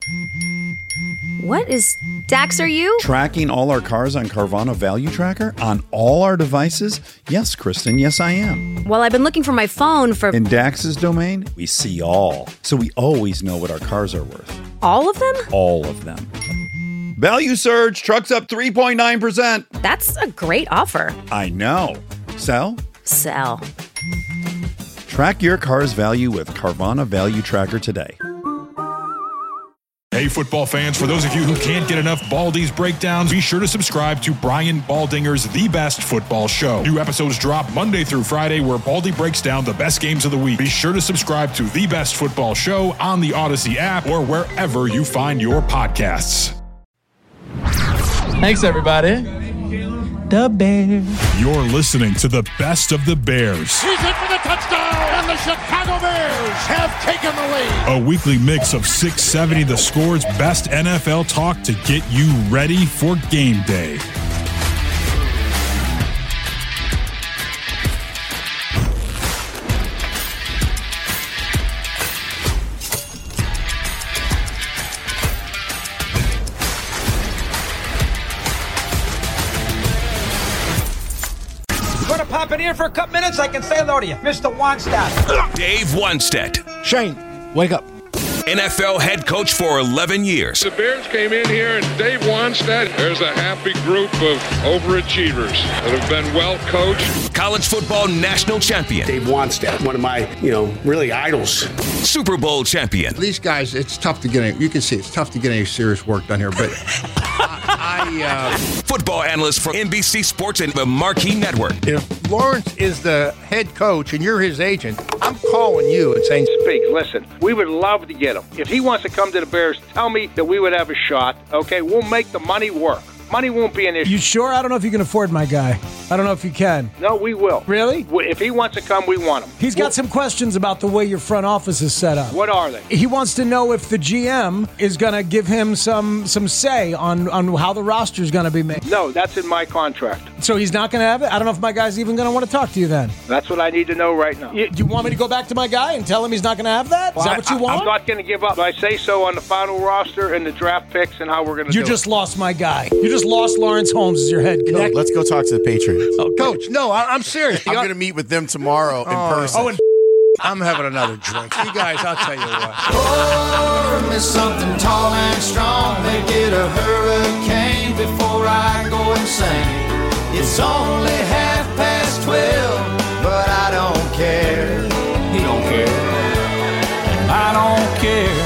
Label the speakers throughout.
Speaker 1: What is... Dax, are you?
Speaker 2: Tracking all our cars on Carvana Value Tracker on all our devices? Yes, Kristen, yes I am.
Speaker 1: Well, I've been looking for my phone for...
Speaker 2: In Dax's domain, we see all. So we always know what our cars are worth.
Speaker 1: All of them?
Speaker 2: All of them. Value surge, trucks up 3.9%.
Speaker 1: That's a great offer.
Speaker 2: I know. Sell?
Speaker 1: Sell.
Speaker 2: Track your car's value with Carvana Value Tracker today.
Speaker 3: Hey, football fans, for those of you who can't get enough Baldy's breakdowns, be sure to subscribe to Brian Baldinger's The Best Football Show. New episodes drop Monday through Friday where Baldy breaks down the best games of the week. Be sure to subscribe to The Best Football Show on the Odyssey app or wherever you find your podcasts.
Speaker 4: Thanks, everybody. The Bears.
Speaker 3: You're listening to the best of the Bears.
Speaker 5: He's in for the touchdown, and the Chicago Bears have taken the lead.
Speaker 3: A weekly mix of 670 The Score's best NFL talk to get you ready for game day.
Speaker 6: Pop in here for a couple minutes, I can say hello to you. Mr. Wannstedt.
Speaker 7: Dave Wannstedt.
Speaker 8: Shane, wake up.
Speaker 7: NFL head coach for 11 years.
Speaker 9: The Bears came in here, and Dave Wannstedt, there's a happy group of overachievers that have been well coached.
Speaker 7: College football national champion.
Speaker 10: Dave Wannstedt, one of my, really idols.
Speaker 7: Super Bowl champion.
Speaker 8: These guys, it's tough to get you can see it's tough to get any serious work done here, but
Speaker 7: football analyst for NBC Sports and the Marquee Network.
Speaker 8: If Lawrence is the head coach and you're his agent, I'm calling you and saying,
Speaker 11: Speaks, listen, we would love to get him. If he wants to come to the Bears, tell me that we would have a shot. Okay, we'll make the money work. Money won't be an issue.
Speaker 12: You sure? I don't know if you can afford my guy. I don't know if you can.
Speaker 11: No, we will.
Speaker 12: Really?
Speaker 11: If he wants to come, we want him.
Speaker 12: He's got some questions about the way your front office is set up.
Speaker 11: What are they?
Speaker 12: He wants to know if the GM is going to give him some say on how the roster is going to be made.
Speaker 11: No, that's in my contract.
Speaker 12: So he's not going to have it? I don't know if my guy's even going to want to talk to you then.
Speaker 11: That's what I need to know right now.
Speaker 12: Do you want me to go back to my guy and tell him he's not going to have that? Is that what you want?
Speaker 11: I'm not going to give up. I say so on the final roster and the draft picks and how we're going to do it.
Speaker 12: You just lost my guy. You just lost Lawrence Holmes as your head coach.
Speaker 8: let's go talk to the Patriots.
Speaker 12: Okay.
Speaker 8: Coach, no, I'm serious.
Speaker 13: I'm going to meet with them tomorrow in person.
Speaker 12: Oh, and
Speaker 8: I'm having another drink. You guys, I'll tell you what.
Speaker 14: Pour me something tall and strong. Make it a hurricane before I go insane. It's only 12:30, but I don't care.
Speaker 6: He don't care.
Speaker 14: I don't care.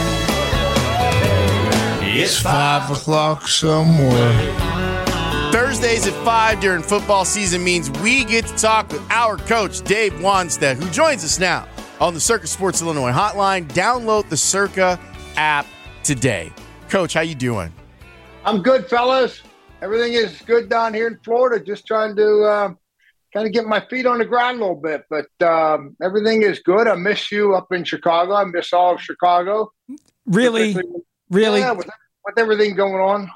Speaker 8: It's 5 o'clock somewhere.
Speaker 13: Thursdays at 5 during football season means we get to talk with our coach, Dave Wannstedt, who joins us now on the Circa Sports Illinois hotline. Download the Circa app today. Coach, how you doing?
Speaker 15: I'm good, fellas. Everything is good down here in Florida. Just trying to kind of get my feet on the ground a little bit. But everything is good. I miss you up in Chicago. I miss all of Chicago.
Speaker 12: Really?
Speaker 15: Yeah, with everything going on.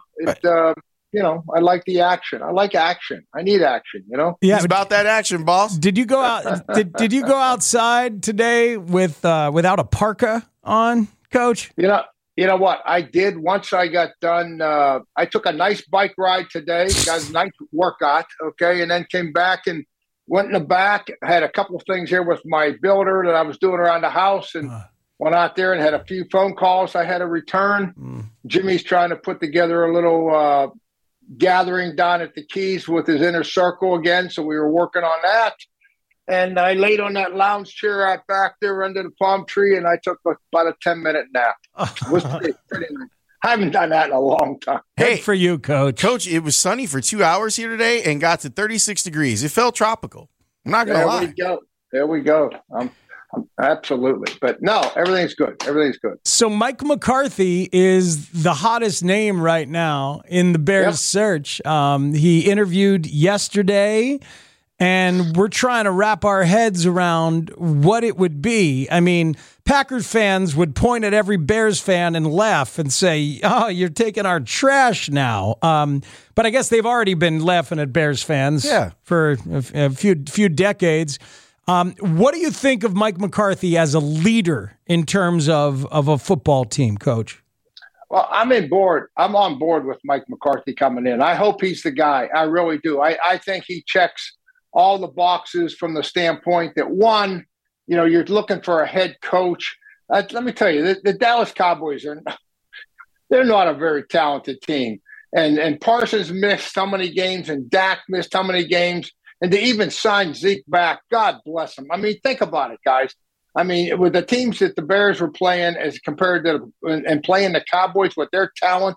Speaker 15: I like the action. I like action. I need action,
Speaker 13: Yeah, it's about that action, boss.
Speaker 12: Did you go out? did you go outside today without a parka on, Coach?
Speaker 15: You know what? I did once I got done. I took a nice bike ride today, got a nice workout, okay, and then came back and went in the back. I had a couple of things here with my builder that I was doing around the house and went out there and had a few phone calls I had to return. Jimmy's trying to put together a little gathering down at the Keys with his inner circle again, so we were working on that. And I laid on that lounge chair out back there under the palm tree, and I took about a 10-minute nap. It was pretty nice. I haven't done that in a long time.
Speaker 12: Good for you, Coach.
Speaker 13: Coach, it was sunny for 2 hours here today and got to 36 degrees. It felt tropical. I'm not going to lie.
Speaker 15: There we go. Absolutely. But no, everything's good. Everything's good.
Speaker 12: So Mike McCarthy is the hottest name right now in the Bears search. He interviewed yesterday, and we're trying to wrap our heads around what it would be. I mean, Packers fans would point at every Bears fan and laugh and say, "Oh, you're taking our trash now." But I guess they've already been laughing at Bears fans for a few decades. What do you think of Mike McCarthy as a leader in terms of a football team, Coach?
Speaker 15: Well, I'm on board with Mike McCarthy coming in. I hope he's the guy. I really do. I think he checks all the boxes from the standpoint that, one, you're looking for a head coach. Let me tell you, the Dallas Cowboys they're not a very talented team. And Parsons missed how many games, and Dak missed how many games, and to even sign Zeke back, God bless him. I mean, think about it, guys. I mean, with the teams that the Bears were playing as compared to and playing the Cowboys with their talent,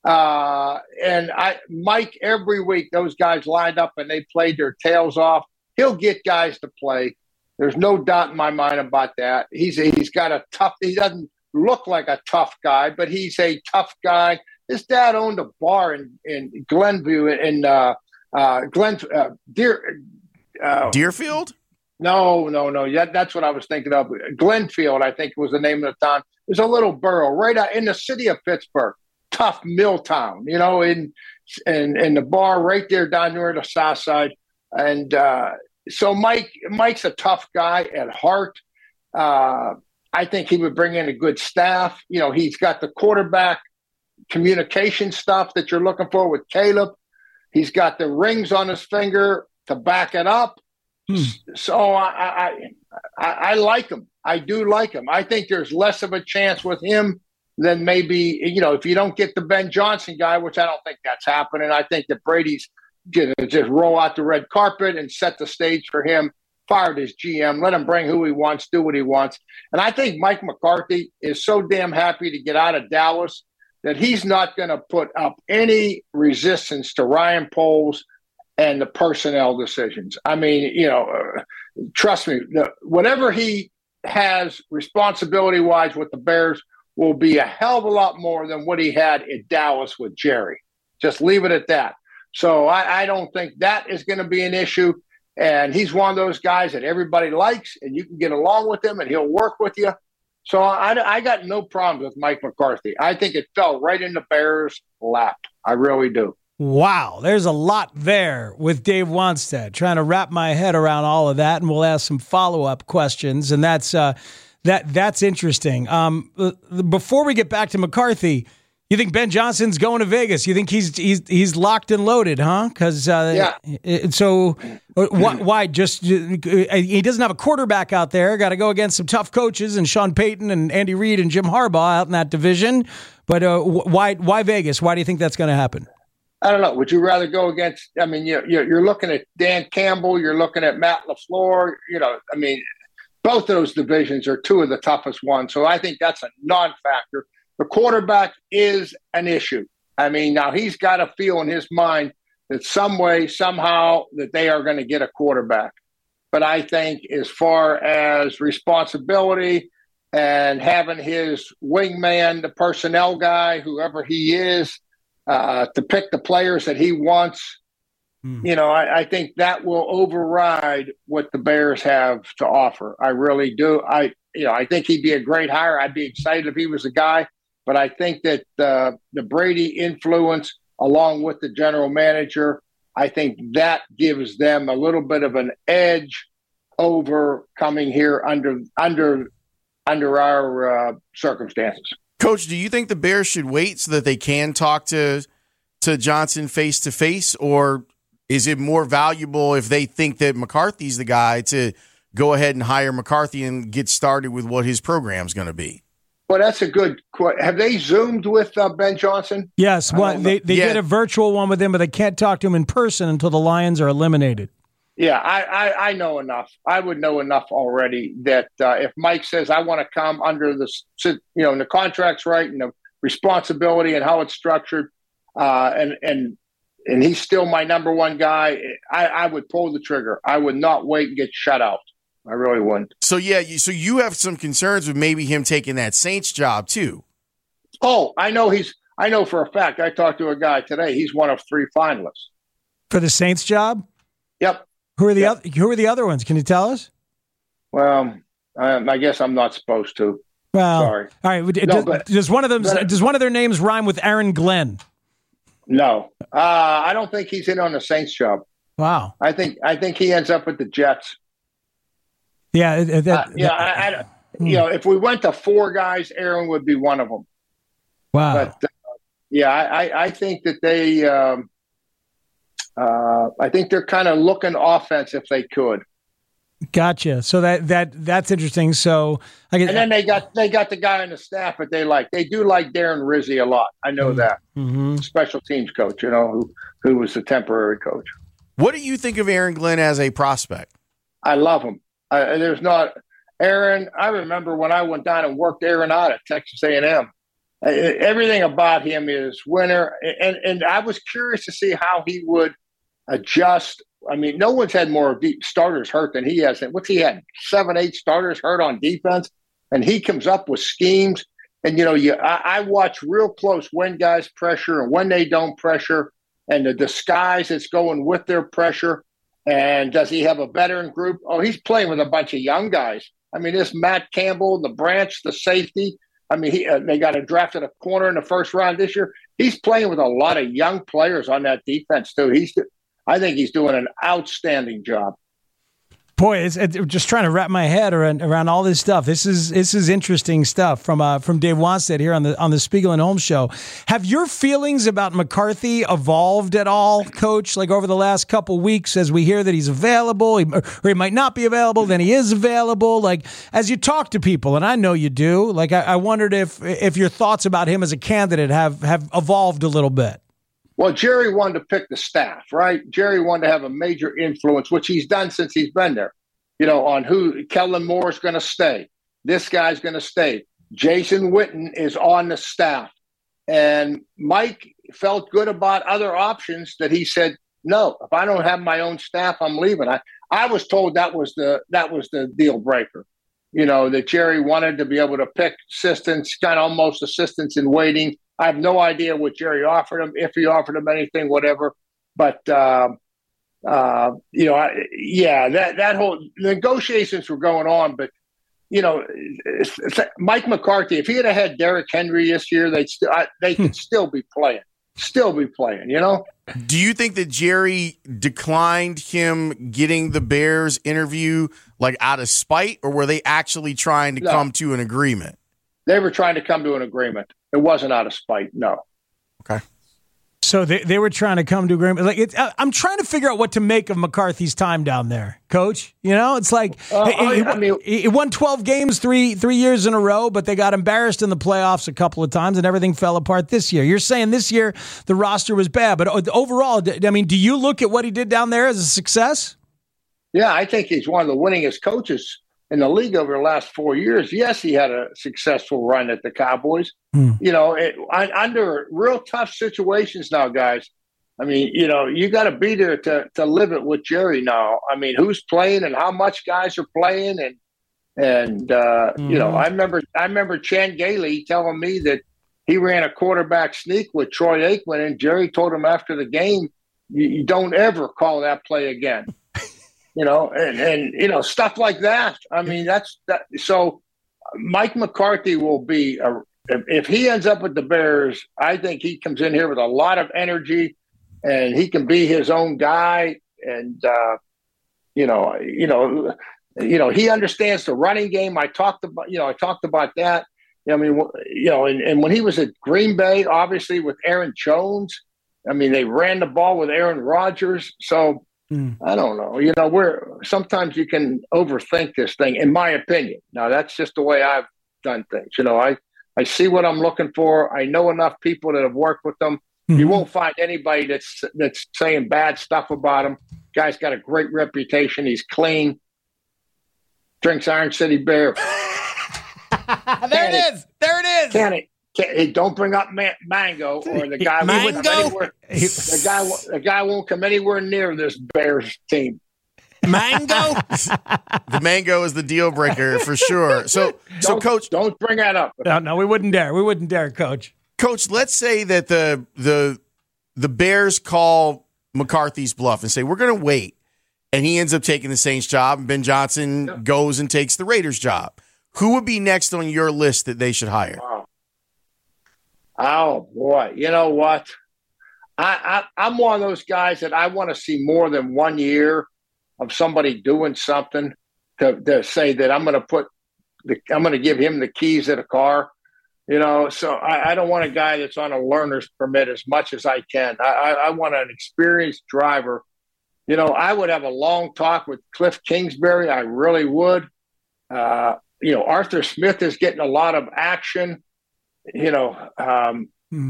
Speaker 15: Mike, every week those guys lined up and they played their tails off. He'll get guys to play. There's no doubt in my mind about that. He's got a tough. He doesn't look like a tough guy, but he's a tough guy. His dad owned a bar in Glenview
Speaker 13: Deerfield?
Speaker 15: No. Yeah, that's what I was thinking of. Glenfield, I think was the name of the town. There's a little borough right out in the city of Pittsburgh, tough mill town, in the bar right there down near the south side. And so Mike's a tough guy at heart. I think he would bring in a good staff. He's got the quarterback communication stuff that you're looking for with Caleb. He's got the rings on his finger to back it up. So I like him. I do like him. I think there's less of a chance with him than maybe, if you don't get the Ben Johnson guy, which I don't think that's happening. I think that Brady's going to just roll out the red carpet and set the stage for him, fired his GM, let him bring who he wants, do what he wants. And I think Mike McCarthy is so damn happy to get out of Dallas that he's not going to put up any resistance to Ryan Poles and the personnel decisions. I mean, trust me, whatever he has responsibility-wise with the Bears will be a hell of a lot more than what he had at Dallas with Jerry. Just leave it at that. So I don't think that is going to be an issue. And he's one of those guys that everybody likes, and you can get along with him, and he'll work with you. So I got no problems with Mike McCarthy. I think it fell right in the Bears' lap. I really do.
Speaker 12: Wow, there's a lot there with Dave Wannstedt, trying to wrap my head around all of that, and we'll ask some follow-up questions, and that's interesting. Before we get back to McCarthy, you think Ben Johnson's going to Vegas? You think he's locked and loaded, huh? Because
Speaker 15: yeah.
Speaker 12: So why? Just he doesn't have a quarterback out there. Got to go against some tough coaches and Sean Payton and Andy Reid and Jim Harbaugh out in that division. But why Vegas? Why do you think that's going to happen?
Speaker 15: I don't know. Would you rather go against? I mean, you're looking at Dan Campbell. You're looking at Matt LaFleur. I mean, both of those divisions are two of the toughest ones. So I think that's a non-factor. The quarterback is an issue. I mean, now he's got a feel in his mind that some way, somehow, that they are going to get a quarterback. But I think as far as responsibility and having his wingman, the personnel guy, whoever he is, to pick the players that he wants, I think that will override what the Bears have to offer. I really do. I think he'd be a great hire. I'd be excited if he was the guy. But I think that the Brady influence, along with the general manager, I think that gives them a little bit of an edge over coming here under our circumstances.
Speaker 13: Coach, do you think the Bears should wait so that they can talk to Johnson face to face, or is it more valuable if they think that McCarthy's the guy to go ahead and hire McCarthy and get started with what his program's going to be?
Speaker 15: Well, that's a good question. Have they Zoomed with Ben Johnson?
Speaker 12: Yes. Well, they did a virtual one with him, but they can't talk to him in person until the Lions are eliminated.
Speaker 15: Yeah, I know enough. I would know enough already that if Mike says, I want to come under the contract's right and the responsibility and how it's structured, and he's still my number one guy, I would pull the trigger. I would not wait and get shut out. I really wouldn't.
Speaker 13: So, you have some concerns with maybe him taking that Saints job, too.
Speaker 15: Oh, I know for a fact. I talked to a guy today. He's one of 3 finalists.
Speaker 12: For the Saints job?
Speaker 15: Yep.
Speaker 12: Who are the other ones? Can you tell us?
Speaker 15: Well, I guess I'm not supposed to.
Speaker 12: Well,
Speaker 15: sorry.
Speaker 12: All right. Does one of their names rhyme with Aaron Glenn?
Speaker 15: No. I don't think he's in on the Saints job.
Speaker 12: Wow.
Speaker 15: I think he ends up with the Jets.
Speaker 12: Yeah.
Speaker 15: If we went to 4 guys, Aaron would be one of them.
Speaker 12: Wow.
Speaker 15: But I think that they. I think they're kind of looking offense if they could.
Speaker 12: Gotcha. So that's interesting. So
Speaker 15: and then they got the guy on the staff that they like. They do like Darren Rizzi a lot. I know that.
Speaker 12: Mm-hmm.
Speaker 15: Special teams coach, who was the temporary coach.
Speaker 13: What do you think of Aaron Glenn as a prospect?
Speaker 15: I love him. There's not Aaron. I remember when I went down and worked Aaron out at Texas A&M. Everything about him is winner, and I was curious to see how he would adjust. I mean, no one's had more deep starters hurt than he has. What's he had? 7, 8 starters hurt on defense, and he comes up with schemes. And I watch real close when guys pressure and when they don't pressure, and the disguise that's going with their pressure. And does he have a veteran group? Oh, he's playing with a bunch of young guys. I mean, this Matt Campbell, the Branch, the safety. I mean, they got drafted a corner in the first round this year. He's playing with a lot of young players on that defense too. I think he's doing an outstanding job.
Speaker 12: Boy, it's just trying to wrap my head around all this stuff. This is interesting stuff from Dave Wannstedt here on the Spiegel and Holmes show. Have your feelings about McCarthy evolved at all, Coach? Like over the last couple weeks, as we hear that he's available, or he might not be available, then he is available. Like as you talk to people, and I know you do. Like I wondered if your thoughts about him as a candidate have evolved a little bit.
Speaker 15: Well, Jerry wanted to pick the staff, right? Jerry wanted to have a major influence, which he's done since he's been there, on who Kellen Moore is going to stay. This guy's going to stay. Jason Witten is on the staff. And Mike felt good about other options that he said, no, if I don't have my own staff, I'm leaving. I was told that was the deal breaker, that Jerry wanted to be able to pick assistants, kind of almost assistants in waiting. I have no idea what Jerry offered him, if he offered him anything, whatever. But, that whole negotiations were going on. But, Mike McCarthy, if he had had Derrick Henry this year, they could still be playing.
Speaker 13: Do you think that Jerry declined him getting the Bears interview like out of spite, or were they actually trying to come to an agreement?
Speaker 15: They were trying to come to an agreement. It wasn't out of spite, no.
Speaker 13: Okay.
Speaker 12: So they were trying to come to agreement. Like I'm trying to figure out what to make of McCarthy's time down there, Coach. It's like he won 12 games three years in a row, but they got embarrassed in the playoffs a couple of times, and everything fell apart this year. You're saying this year the roster was bad, but overall, I mean, do you look at what he did down there as a success?
Speaker 15: Yeah, I think he's one of the winningest coaches in the league over the last 4 years. Yes, he had a successful run at the Cowboys. Under real tough situations now, guys. I mean, you got to be there to live it with Jerry now. I mean, who's playing and how much guys are playing, and I remember Chan Gailey telling me that he ran a quarterback sneak with Troy Aikman, and Jerry told him after the game, "You don't ever call that play again." And stuff like that. I mean, that's that. So Mike McCarthy will be if he ends up with the Bears, I think he comes in here with a lot of energy, and he can be his own guy. And he understands the running game. I talked about that. I mean, and when he was at Green Bay, obviously with Aaron Jones, I mean, they ran the ball with Aaron Rodgers. So. I don't know. Sometimes you can overthink this thing, in my opinion. Now, that's just the way I've done things. I see what I'm looking for. I know enough people that have worked with them. You won't find anybody that's saying bad stuff about him. Guy's got a great reputation. He's clean. Drinks Iron City Beer.
Speaker 13: There it is.
Speaker 15: Hey, don't bring up Mango, or the guy won't come anywhere. The guy won't come anywhere near this Bears team.
Speaker 13: Mango? The mango is the deal breaker for sure. So Coach,
Speaker 15: don't bring that up.
Speaker 12: No, we wouldn't dare. We wouldn't dare, Coach.
Speaker 13: Coach, let's say that the Bears call McCarthy's bluff and say we're going to wait, and he ends up taking the Saints job, and Ben Johnson goes and takes the Raiders job. Who would be next on your list that they should hire?
Speaker 15: Wow. Oh, boy. You know what? I'm one of those guys that I want to see more than 1 year of somebody doing something to say that I'm going to give him the keys to the car. So I don't want a guy that's on a learner's permit as much as I can. I want an experienced driver. I would have a long talk with Cliff Kingsbury. I really would. Arthur Smith is getting a lot of action. Guys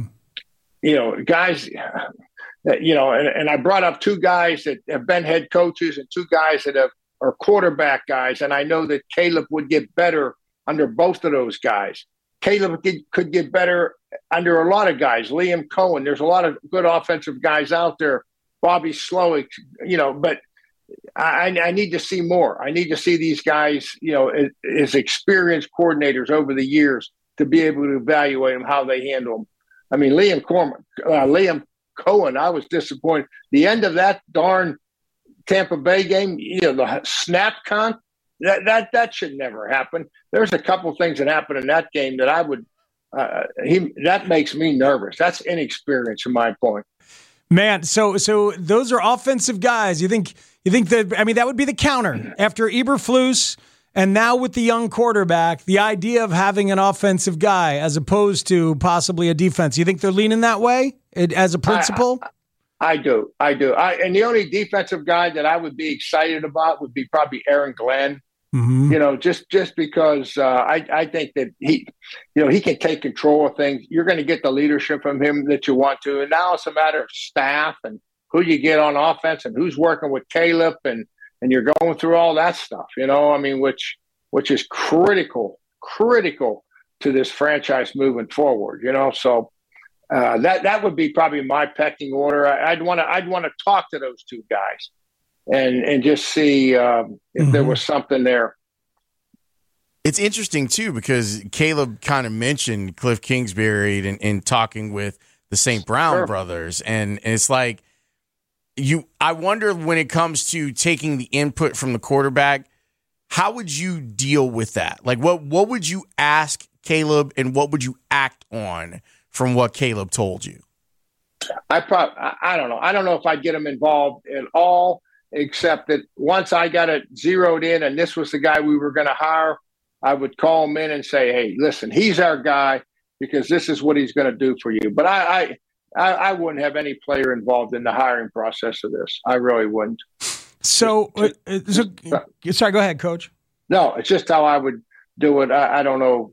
Speaker 15: that, and I brought up two guys that have been head coaches and two guys that are quarterback guys. And I know that Caleb would get better under both of those guys. Caleb could get better under a lot of guys. Liam Cohen, there's a lot of good offensive guys out there. Bobby Slowick, but I need to see more. I need to see these guys, as experienced coordinators over the years to be able to evaluate them, how they handle them. I mean, Liam Cohen, I was disappointed. The end of that darn Tampa Bay game, the snap count, that should never happen. There's a couple things that happened in that game that I would that makes me nervous. That's inexperience from my point.
Speaker 12: Man, so those are offensive guys. You think that would be the counter after Eberflus and now with the young quarterback, the idea of having an offensive guy as opposed to possibly a defense. You think they're leaning that way as a principle?
Speaker 15: I do. And the only defensive guy that I would be excited about would be probably Aaron Glenn. Mm-hmm. Just because I think that he can take control of things. You're going to get the leadership from him that you want to. And now it's a matter of staff and who you get on offense and who's working with Caleb and you're going through all that stuff, which is critical to this franchise moving forward, So that would be probably my pecking order. I'd want to talk to those two guys. And just see if there was something there.
Speaker 13: It's interesting, too, because Caleb kind of mentioned Cliff Kingsbury in talking with the St. Brown brothers. And it's like, I wonder when it comes to taking the input from the quarterback, how would you deal with that? Like, what would you ask Caleb and what would you act on from what Caleb told you?
Speaker 15: I don't know. I don't know if I'd get him involved at all. Except that once I got it zeroed in and this was the guy we were going to hire, I would call him in and say, hey, listen, he's our guy because this is what he's going to do for you. But I wouldn't have any player involved in the hiring process of this. I really wouldn't.
Speaker 12: So sorry, go ahead, Coach.
Speaker 15: No, it's just how I would do it. I don't know,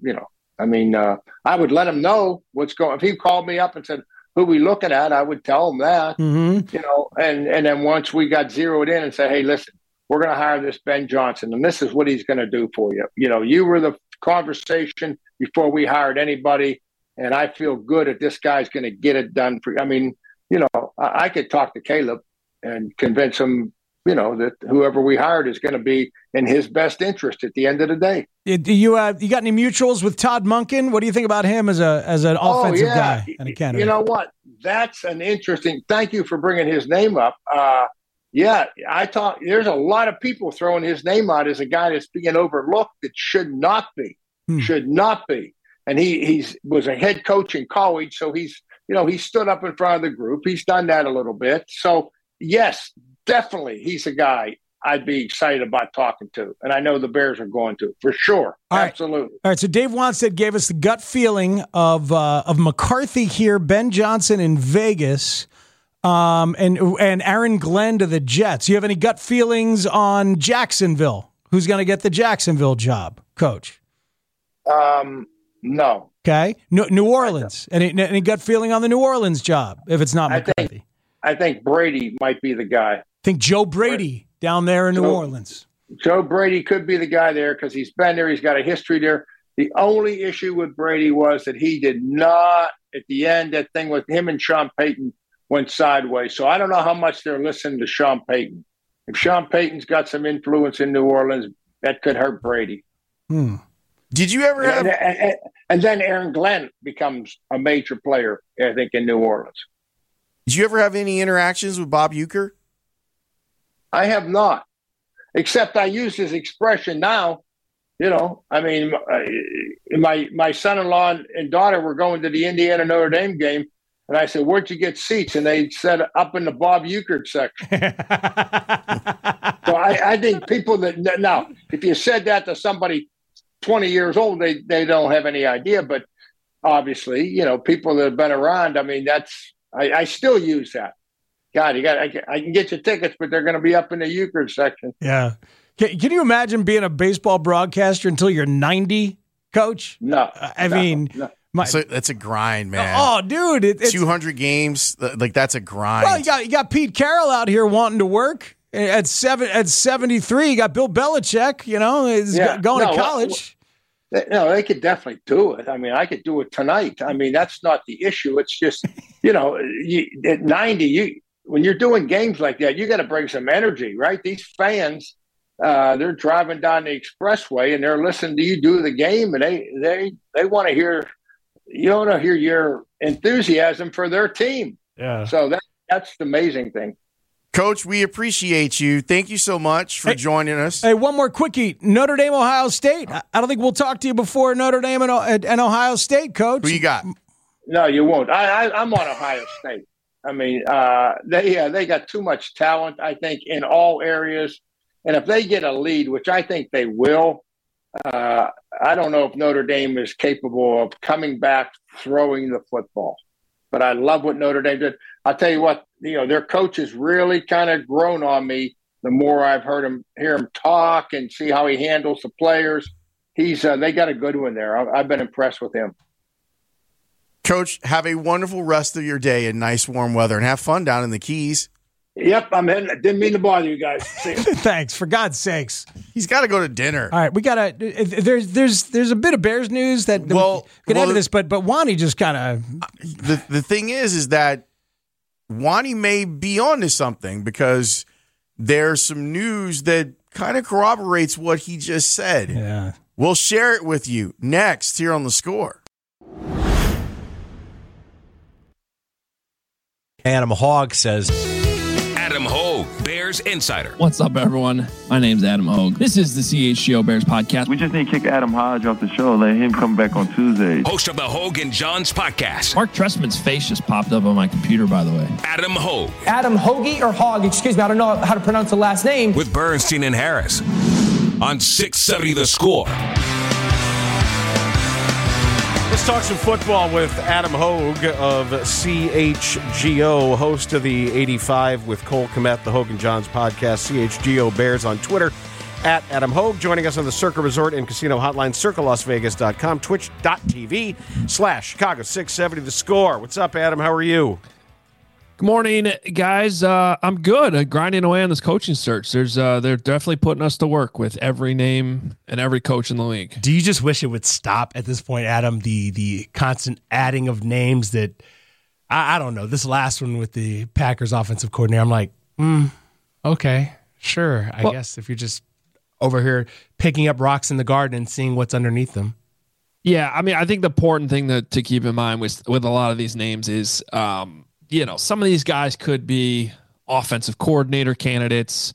Speaker 15: I would let him know what's going on. If he called me up and said, who we looking at, I would tell them that, and then once we got zeroed in and say, hey, listen, we're going to hire this Ben Johnson, and this is what he's going to do for you. You were the conversation before we hired anybody, and I feel good that this guy's going to get it done for you. I could talk to Caleb and convince him, that whoever we hired is going to be in his best interest at the end of the day.
Speaker 12: You got any mutuals with Todd Monken? What do you think about him as an offensive guy and a candidate?
Speaker 15: You know what? That's an interesting. Thank you for bringing his name up. I thought there's a lot of people throwing his name out as a guy that's being overlooked that should not be. And he was a head coach in college, so he stood up in front of the group. He's done that a little bit. So yes, definitely, he's a guy I'd be excited about talking to, and I know the Bears are going to for sure. Absolutely.
Speaker 12: All right. So Dave Wannstedt gave us the gut feeling of McCarthy here, Ben Johnson in Vegas, and Aaron Glenn to the Jets. You have any gut feelings on Jacksonville? Who's going to get the Jacksonville job, Coach?
Speaker 15: No.
Speaker 12: Okay. New Orleans. Any gut feeling on the New Orleans job? If it's not McCarthy,
Speaker 15: I think Brady might be the guy.
Speaker 12: Think Joe Brady down there in New Orleans.
Speaker 15: Joe Brady could be the guy there because he's been there. He's got a history there. The only issue with Brady was that he did not, at the end, that thing with him and Sean Payton went sideways. So I don't know how much they're listening to Sean Payton. If Sean Payton's got some influence in New Orleans, that could hurt Brady.
Speaker 13: Did you ever have...
Speaker 15: And then Aaron Glenn becomes a major player, I think, in New Orleans.
Speaker 13: Did you ever have any interactions with Bob Uecker?
Speaker 15: I have not, except I use his expression now. My son-in-law and daughter were going to the Indiana Notre Dame game, and I said, "Where'd you get seats?" And they said, "Up in the Bob Uecker section." So I think people that now, if you said that to somebody 20 years old, they don't have any idea. But obviously, people that have been around. I mean, I still use that. God, I can get you tickets, but they're going to be up in the Euchre section.
Speaker 12: Yeah. Can you imagine being a baseball broadcaster until you're 90, Coach?
Speaker 15: No.
Speaker 12: I mean,
Speaker 13: that's a grind, man.
Speaker 12: Oh, dude. It's
Speaker 13: 200 games. Like, that's a grind.
Speaker 12: Well, you got Pete Carroll out here wanting to work. At 73, you got Bill Belichick, going to college.
Speaker 15: No, they could definitely do it. I mean, I could do it tonight. I mean, that's not the issue. It's just, at 90, when you're doing games like that, you got to bring some energy, right? These fans, they're driving down the expressway and they're listening to you do the game, and they want to hear your enthusiasm for their team.
Speaker 12: Yeah.
Speaker 15: So that's the amazing thing.
Speaker 13: Coach, we appreciate you. Thank you so much for joining us.
Speaker 12: Hey, one more quickie. Notre Dame, Ohio State. I don't think we'll talk to you before Notre Dame and Ohio State, Coach.
Speaker 13: Who you got?
Speaker 15: No, you won't. I'm on Ohio State. I mean, they got too much talent, I think, in all areas. And if they get a lead, which I think they will, I don't know if Notre Dame is capable of coming back throwing the football. But I love what Notre Dame did. I'll tell you what, their coach has really kind of grown on me the more I've hear him talk and see how he handles the players. They got a good one there. I've been impressed with him.
Speaker 13: Coach, have a wonderful rest of your day in nice warm weather, and have fun down in the Keys.
Speaker 15: Yep, I'm in. Didn't mean to bother you guys.
Speaker 12: Thanks, for God's sakes.
Speaker 13: He's got to go to dinner.
Speaker 12: All right, we got to. There's a bit of Bears news that we can add to this, but Wani just kind of.
Speaker 13: The thing is that Wani may be onto something, because there's some news that kind of corroborates what he just said.
Speaker 12: Yeah,
Speaker 13: we'll share it with you next here on The Score.
Speaker 16: Adam Hogg says.
Speaker 7: Adam Hogue, Bears Insider.
Speaker 4: What's up, everyone? My name's Adam Hogue. This is the CHGO Bears podcast.
Speaker 17: We just need to kick Adam Hodge off the show. Let him come back on Tuesday.
Speaker 7: Host of the Hogue and Johns podcast.
Speaker 4: Mark Trestman's face just popped up on my computer, by the way.
Speaker 7: Adam Hogue.
Speaker 6: Adam Hoagie or Hogg? Excuse me, I don't know how to pronounce the last name.
Speaker 7: With Bernstein and Harris on 670 The Score.
Speaker 16: Let's talk some football with Adam Hogue of CHGO, host of the 85 with Cole Kmet, the Hogue and Johns podcast. CHGO Bears on Twitter, at Adam Hogue. Joining us on the Circa Resort and Casino Hotline, circalasvegas.com, twitch.tv/Chicago 670 The Score. What's up, Adam? How are you?
Speaker 4: Good morning, guys. I'm good. Grinding away on this coaching search. They're definitely putting us to work with every name and every coach in the league.
Speaker 18: Do you just wish it would stop at this point, Adam? The constant adding of names that I don't know. This last one with the Packers offensive coordinator, I'm like, okay, sure. I guess if you're just over here picking up rocks in the garden and seeing what's underneath them.
Speaker 4: Yeah, I mean, I think the important thing to keep in mind with a lot of these names is. Some of these guys could be offensive coordinator candidates,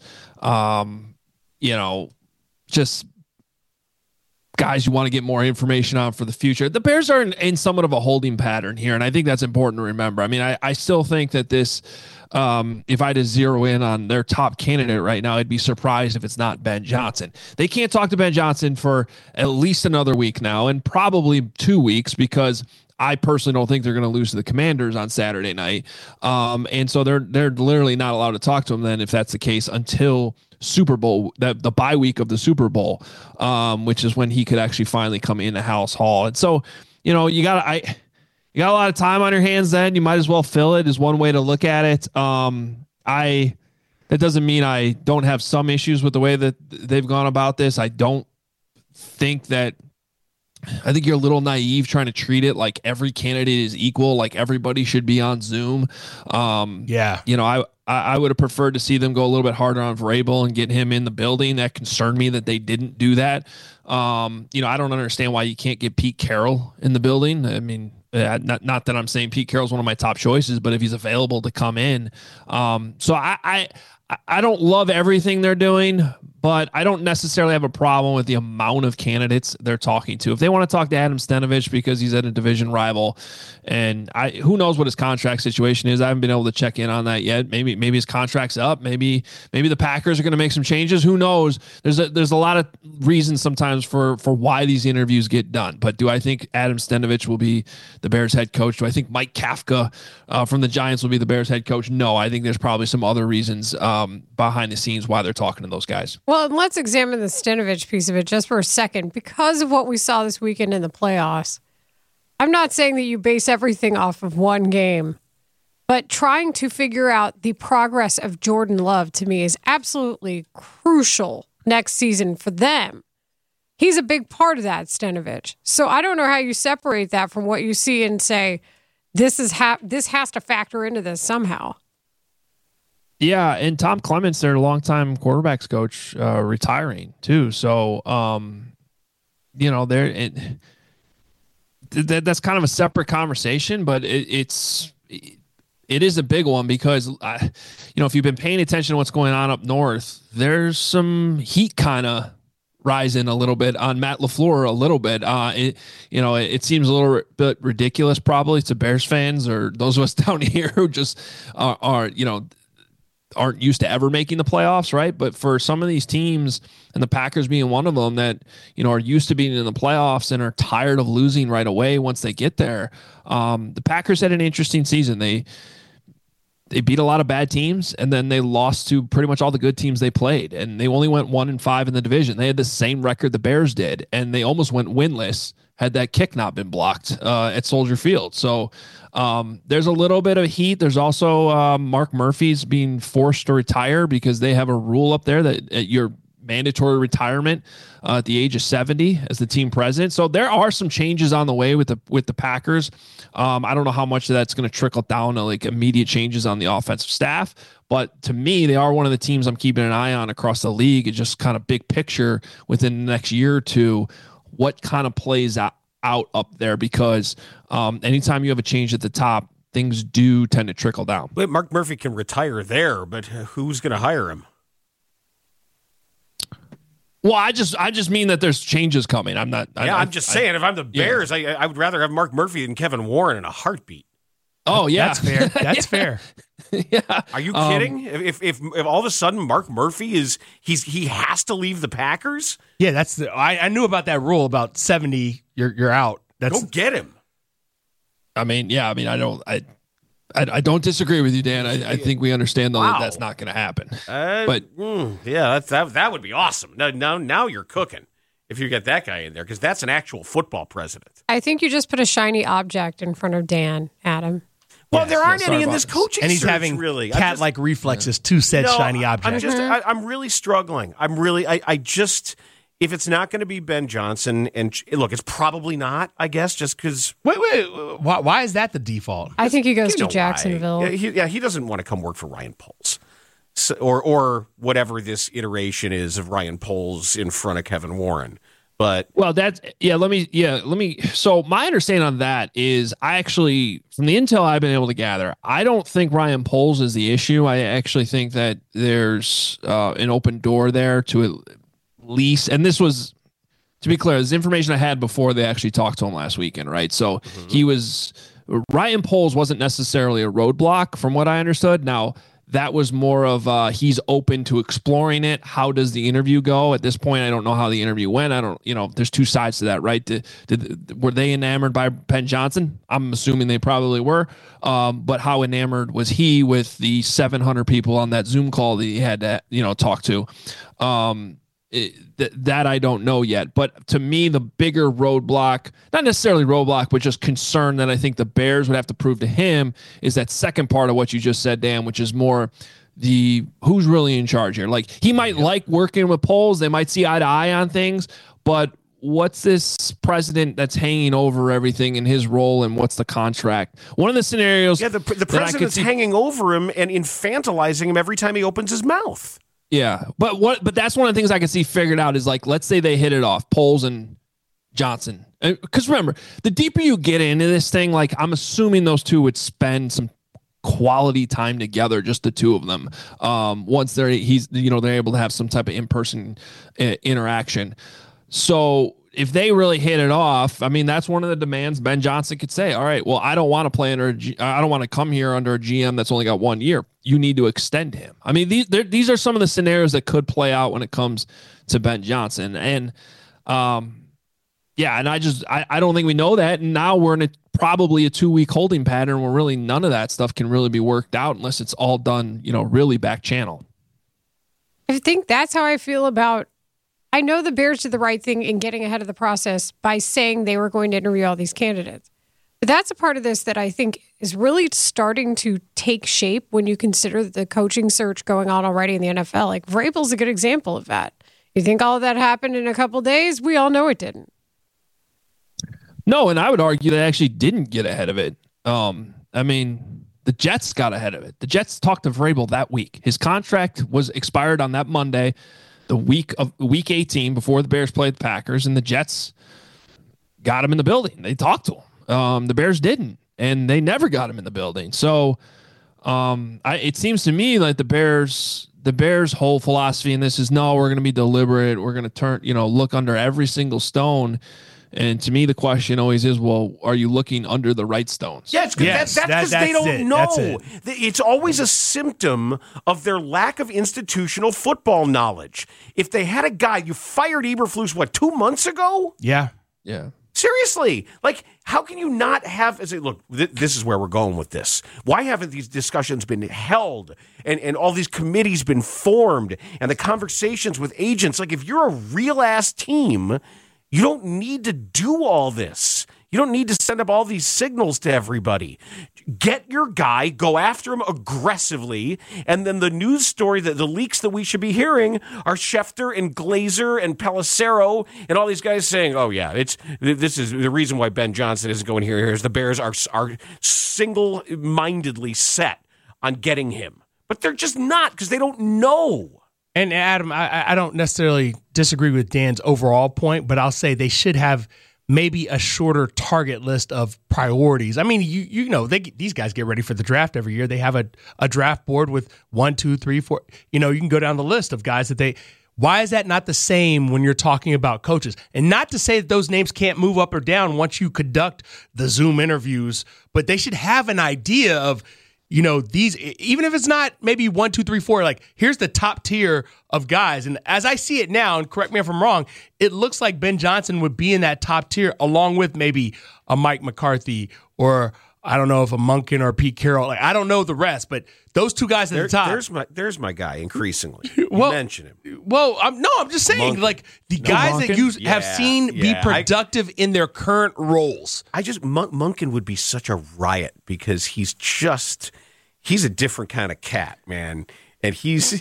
Speaker 4: just guys you want to get more information on for the future. The Bears are in somewhat of a holding pattern here, and I think that's important to remember. I mean, I still think that this, if I had to zero in on their top candidate right now, I'd be surprised if it's not Ben Johnson. They can't talk to Ben Johnson for at least another week now, and probably 2 weeks, because I personally don't think they're going to lose to the Commanders on Saturday night. And so they're literally not allowed to talk to him then, if that's the case, until Super Bowl, the bye week of the Super Bowl, which is when he could actually finally come into House Hall. And so, you got a lot of time on your hands then. You might as well fill it, is one way to look at it. That doesn't mean I don't have some issues with the way that they've gone about this. I think you're a little naive trying to treat it like every candidate is equal, like everybody should be on Zoom. I would have preferred to see them go a little bit harder on Vrabel and get him in the building. That concerned me that they didn't do that. I don't understand why you can't get Pete Carroll in the building. I mean, not that I'm saying Pete Carroll's one of my top choices, but if he's available to come in. So I don't love everything they're doing, but I don't necessarily have a problem with the amount of candidates they're talking to. If they want to talk to Adam Stenavich because he's at a division rival, and who knows what his contract situation is. I haven't been able to check in on that yet. Maybe his contract's up. Maybe the Packers are going to make some changes. Who knows? There's a lot of reasons sometimes for why these interviews get done. But do I think Adam Stenavich will be the Bears head coach? Do I think Mike Kafka from the Giants will be the Bears head coach? No, I think there's probably some other reasons behind the scenes why they're talking to those guys.
Speaker 19: Well, and let's examine the Stenavich piece of it just for a second. Because of what we saw this weekend in the playoffs, I'm not saying that you base everything off of one game, but trying to figure out the progress of Jordan Love to me is absolutely crucial next season for them. He's a big part of that, Stenavich. So I don't know how you separate that from what you see and say, this has to factor into this somehow.
Speaker 4: Yeah, and Tom Clements, their longtime quarterbacks coach, retiring too. So, that's kind of a separate conversation, but it is a big one because, if you've been paying attention to what's going on up north, there's some heat kind of rising a little bit on Matt LaFleur a little bit. It seems a little bit ridiculous probably to Bears fans or those of us down here who just aren't used to ever making the playoffs, right? But for some of these teams, and the Packers being one of them, that are used to being in the playoffs and are tired of losing right away once they get there. The Packers had an interesting season. They beat a lot of bad teams, and then they lost to pretty much all the good teams they played, and they only went 1-5 in the division. They had the same record the Bears did, and they almost went winless had that kick not been blocked at Soldier Field. So there's a little bit of heat. There's also Mark Murphy's being forced to retire because they have a rule up there that at your mandatory retirement at the age of 70 as the team president. So there are some changes on the way with the Packers. I don't know how much of that's going to trickle down to like immediate changes on the offensive staff, but to me, they are one of the teams I'm keeping an eye on across the league. It's just kind of big picture within the next year or two, what kind of plays out up there, because anytime you have a change at the top, things do tend to trickle down.
Speaker 16: But Mark Murphy can retire there, but who's going to hire him?
Speaker 4: Well, I just mean that there's changes coming. I'm just
Speaker 16: saying, if I'm the Bears, I would rather have Mark Murphy than Kevin Warren in a heartbeat.
Speaker 4: Oh yeah,
Speaker 18: that's fair. That's fair.
Speaker 4: Yeah.
Speaker 16: Are you kidding? If all of a sudden Mark Murphy he has to leave the Packers?
Speaker 18: Yeah, I knew about that rule about 70. You're out.
Speaker 16: Go get him.
Speaker 4: I don't disagree with you, Dan. I think we understand though that that's not going to happen.
Speaker 16: That would be awesome. Now you're cooking if you get that guy in there, because that's an actual football president.
Speaker 19: I think you just put a shiny object in front of Dan, Adam.
Speaker 16: Well, there aren't any in this coaching
Speaker 18: and he's
Speaker 16: search,
Speaker 18: having
Speaker 16: really.
Speaker 18: cat-like reflexes to said shiny object.
Speaker 16: I'm really struggling. If it's not going to be Ben Johnson, and look, it's probably not, I guess, just because.
Speaker 18: Wait, why is that the default?
Speaker 19: I think he goes to Jacksonville.
Speaker 16: He doesn't want to come work for Ryan Poles, or whatever this iteration is of Ryan Poles in front of Kevin Warren. But
Speaker 4: let me. So my understanding on that is, I actually, from the intel I've been able to gather, I don't think Ryan Poles is the issue. I actually think that there's an open door there to at least, and this was, to be clear, this information I had before they actually talked to him last weekend, right? So Ryan Poles wasn't necessarily a roadblock from what I understood. Now, that was more of he's open to exploring it. How does the interview go? At this point, I don't know how the interview went. There's two sides to that, right? Were they enamored by Ben Johnson? I'm assuming they probably were. But how enamored was he with the 700 people on that Zoom call that he had to, talk to? That I don't know yet. But to me, the bigger roadblock, not necessarily roadblock, but just concern that I think the Bears would have to prove to him is that second part of what you just said, Dan, which is more the who's really in charge here. Like, he might like working with Poles. They might see eye to eye on things, but what's this president that's hanging over everything in his role, and what's the contract? One of the scenarios.
Speaker 16: Yeah, the president's hanging over him and infantilizing him every time he opens his mouth.
Speaker 4: Yeah, but that's one of the things I can see figured out is, like, let's say they hit it off, Poles and Johnson. Because remember, the deeper you get into this thing, like, I'm assuming those two would spend some quality time together, just the two of them. Once they're able to have some type of in-person interaction. So if they really hit it off, I mean, that's one of the demands Ben Johnson could say, all right, well, I don't want to play I don't want to come here under a GM that's only got 1 year. You need to extend him. I mean, these are some of the scenarios that could play out when it comes to Ben Johnson. And, and I don't think we know that. And now we're in probably a 2-week holding pattern where really none of that stuff can really be worked out unless it's all done, really back channel.
Speaker 19: I think that's how I feel about, I know the Bears did the right thing in getting ahead of the process by saying they were going to interview all these candidates. But that's a part of this that I think is really starting to take shape when you consider the coaching search going on already in the NFL. Like Vrabel's a good example of that. You think all of that happened in a couple days? We all know it didn't.
Speaker 4: No, and I would argue they actually didn't get ahead of it. I mean, the Jets got ahead of it. The Jets talked to Vrabel that week. His contract was expired on that Monday, the week 18 before the Bears played the Packers, and the Jets got him in the building. They talked to him. The Bears didn't, and they never got him in the building. So it seems to me like the Bears' whole philosophy in this is, no, we're going to be deliberate. We're going to look under every single stone. And to me, the question always is, well, are you looking under the right stones?
Speaker 16: Yeah, that's because they don't know. It's always a symptom of their lack of institutional football knowledge. If they had a guy, you fired Eberflus, 2 months ago?
Speaker 18: Yeah.
Speaker 16: Seriously, like, how can you not have, look, this is where we're going with this. Why haven't these discussions been held and all these committees been formed and the conversations with agents? Like, if you're a real-ass team, you don't need to do all this. You don't need to send up all these signals to everybody. Get your guy, go after him aggressively, and then the news story, the leaks that we should be hearing are Schefter and Glazer and Pelissero and all these guys saying, oh yeah, this is the reason why Ben Johnson isn't going here is the Bears are single-mindedly set on getting him. But they're just not, because they don't know.
Speaker 18: And Adam, I don't necessarily disagree with Dan's overall point, but I'll say they should have maybe a shorter target list of priorities. I mean, these guys get ready for the draft every year. They have a draft board with 1, 2, 3, 4. You can go down the list of guys that they. Why is that not the same when you're talking about coaches? And not to say that those names can't move up or down once you conduct the Zoom interviews, but they should have an idea of, these, even if it's not maybe 1, 2, 3, 4, like here's the top tier of guys. And as I see it now, and correct me if I'm wrong, it looks like Ben Johnson would be in that top tier along with maybe a Mike McCarthy or I don't know if a Monken or Pete Carroll. Like I don't know the rest, but those two guys at the top.
Speaker 16: There's my guy increasingly. You mention him.
Speaker 18: Well, I'm just saying,
Speaker 16: Monken.
Speaker 18: Like the guys that you have seen be productive in their current roles.
Speaker 16: Monken would be such a riot because he's a different kind of cat, man, and he's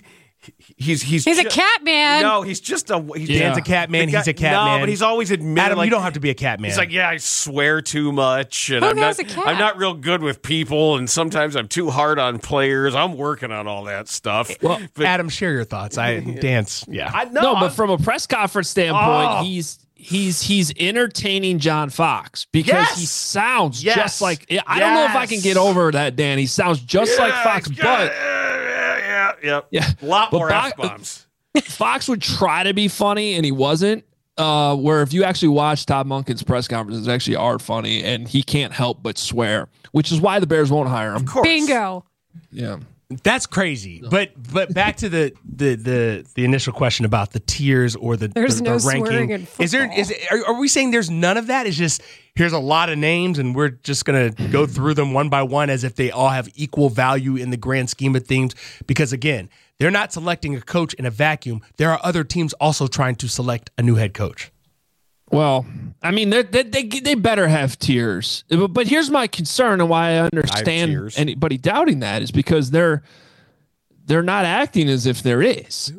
Speaker 19: a cat man.
Speaker 16: No, he's just
Speaker 18: Dan's a cat man. He's a cat man.
Speaker 16: No, but he's always admitted.
Speaker 18: Adam, you don't have to be a cat man.
Speaker 16: He's like, I swear too much, and I'm not real good with people, and sometimes I'm too hard on players. I'm working on all that stuff.
Speaker 18: Well, but, Adam, share your thoughts. Dan's,
Speaker 4: but from a press conference standpoint, he's entertaining John Fox because he sounds just like. I don't know if I can get over that, Dan. He sounds just like Fox, but.
Speaker 16: Yeah. A lot more F-bombs.
Speaker 4: Fox would try to be funny, and he wasn't. Where if you actually watch Todd Monken's press conferences, actually are funny, and he can't help but swear, which is why the Bears won't hire him.
Speaker 16: Of course.
Speaker 19: Bingo.
Speaker 4: Yeah.
Speaker 18: That's crazy. But back to the initial question about the tiers or the ranking.
Speaker 19: In football.
Speaker 18: Are we saying there's none of that? It's just here's a lot of names and we're just gonna go through them one by one as if they all have equal value in the grand scheme of things. Because again, they're not selecting a coach in a vacuum. There are other teams also trying to select a new head coach.
Speaker 4: Well, I mean, they better have tiers. But here's my concern and why I understand anybody doubting that is because they're not acting as if there is.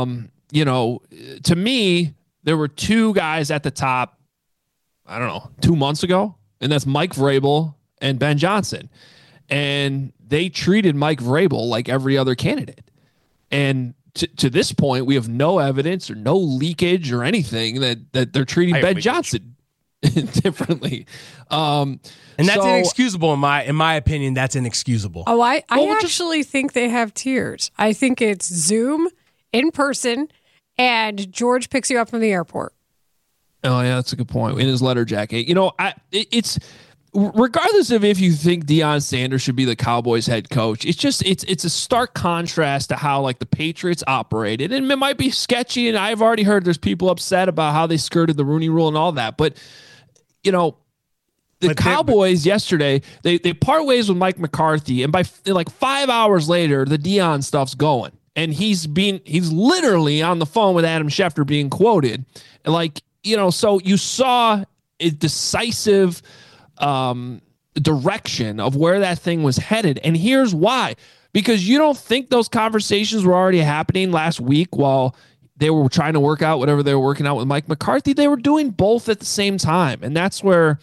Speaker 4: To me, there were two guys at the top, I don't know, 2 months ago, and that's Mike Vrabel and Ben Johnson. And they treated Mike Vrabel like every other candidate. And to this point, we have no evidence or no leakage or anything that they're treating Ben Johnson. differently.
Speaker 18: And that's inexcusable in my opinion. That's inexcusable.
Speaker 19: Oh, I actually think they have tiers. I think it's Zoom, in person, and George picks you up from the airport.
Speaker 4: Oh yeah, that's a good point. In his letter jacket, it's regardless of if you think Deion Sanders should be the Cowboys head coach, it's a stark contrast to how like the Patriots operated, and it might be sketchy. And I've already heard there's people upset about how they skirted the Rooney Rule and all that, but the Cowboys yesterday, they part ways with Mike McCarthy, and by like 5 hours later, the Deion stuff's going, and he's literally on the phone with Adam Schefter being quoted, and so you saw a decisive direction of where that thing was headed, and here's why: because you don't think those conversations were already happening last week while they were trying to work out whatever they were working out with Mike McCarthy. They were doing both at the same time, and that's where.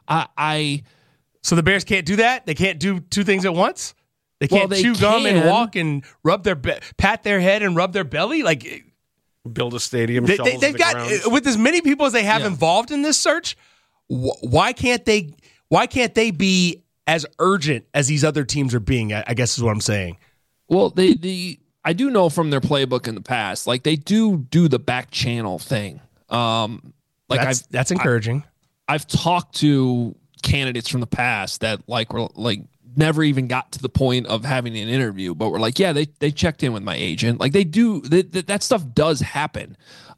Speaker 18: So the Bears can't do that? They can't do two things at once? They can't chew gum and walk and rub pat their head and rub their belly? Like
Speaker 16: build a stadium.
Speaker 18: They've got ground. With as many people as they have involved in this search. Why can't they be as urgent as these other teams are being? I guess is what I'm saying.
Speaker 4: Well, I do know from their playbook in the past, like they do the back channel thing.
Speaker 18: That's encouraging.
Speaker 4: I've talked to candidates from the past that were never even got to the point of having an interview, but were like, yeah, they checked in with my agent. Like they do that stuff does happen.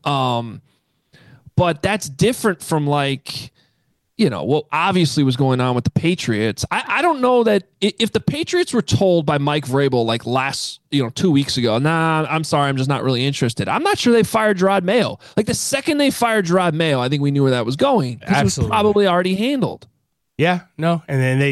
Speaker 4: But that's different from what obviously was going on with the Patriots. I don't know that if the Patriots were told by Mike Vrabel last 2 weeks ago, nah, I'm sorry, I'm just not really interested. I'm not sure they fired Gerard Mayo. Like the second they fired Gerard Mayo, I think we knew where that was going. It was probably already handled.
Speaker 18: Yeah, no, and then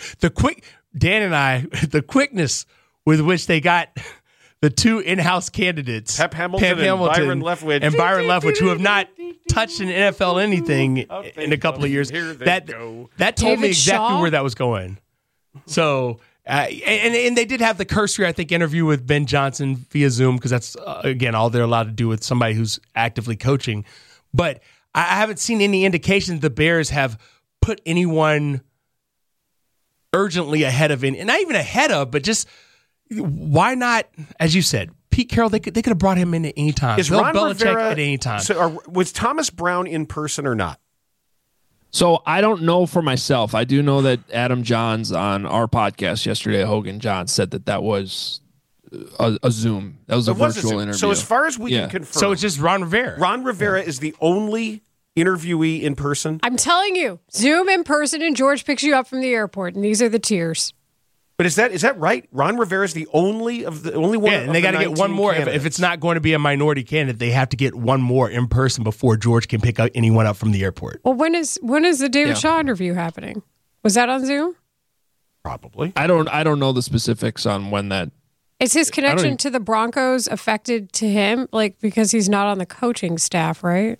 Speaker 18: Dan and I, the quickness with which they got the two in-house candidates,
Speaker 16: Pep Hamilton and Byron Leftwich,
Speaker 18: who have not touched an NFL anything in a couple of years. That told me exactly where that was going. So, and they did have the cursory, I think, interview with Ben Johnson via Zoom, because that's, again, all they're allowed to do with somebody who's actively coaching. But I haven't seen any indication that the Bears have put anyone urgently ahead of it, and not even ahead of, but just why not, as you said, Pete Carroll, they could have brought him in at any time.
Speaker 16: Is Ron
Speaker 18: Belichick
Speaker 16: Rivera
Speaker 18: at any time?
Speaker 16: So was Thomas Brown in person or not?
Speaker 4: So I don't know for myself. I do know that Adam Johns on our podcast yesterday, Hogan Johns, said that was a Zoom. That was a virtual interview.
Speaker 16: So as far as we can confirm.
Speaker 18: So it's just Ron Rivera.
Speaker 16: Ron Rivera is the only interviewee in person?
Speaker 19: I'm telling you, Zoom in person, and George picks you up from the airport, and these are the tiers.
Speaker 16: But is that right? Ron Rivera is the only one.
Speaker 18: Yeah, and they got to get one more. If it's not going to be a minority candidate, they have to get one more in person before George can pick anyone up from the airport.
Speaker 19: Well, when is the David Shaw interview happening? Was that on Zoom?
Speaker 16: Probably.
Speaker 4: I don't know the specifics on when that.
Speaker 19: Is his connection to the Broncos affected to him, because he's not on the coaching staff, right?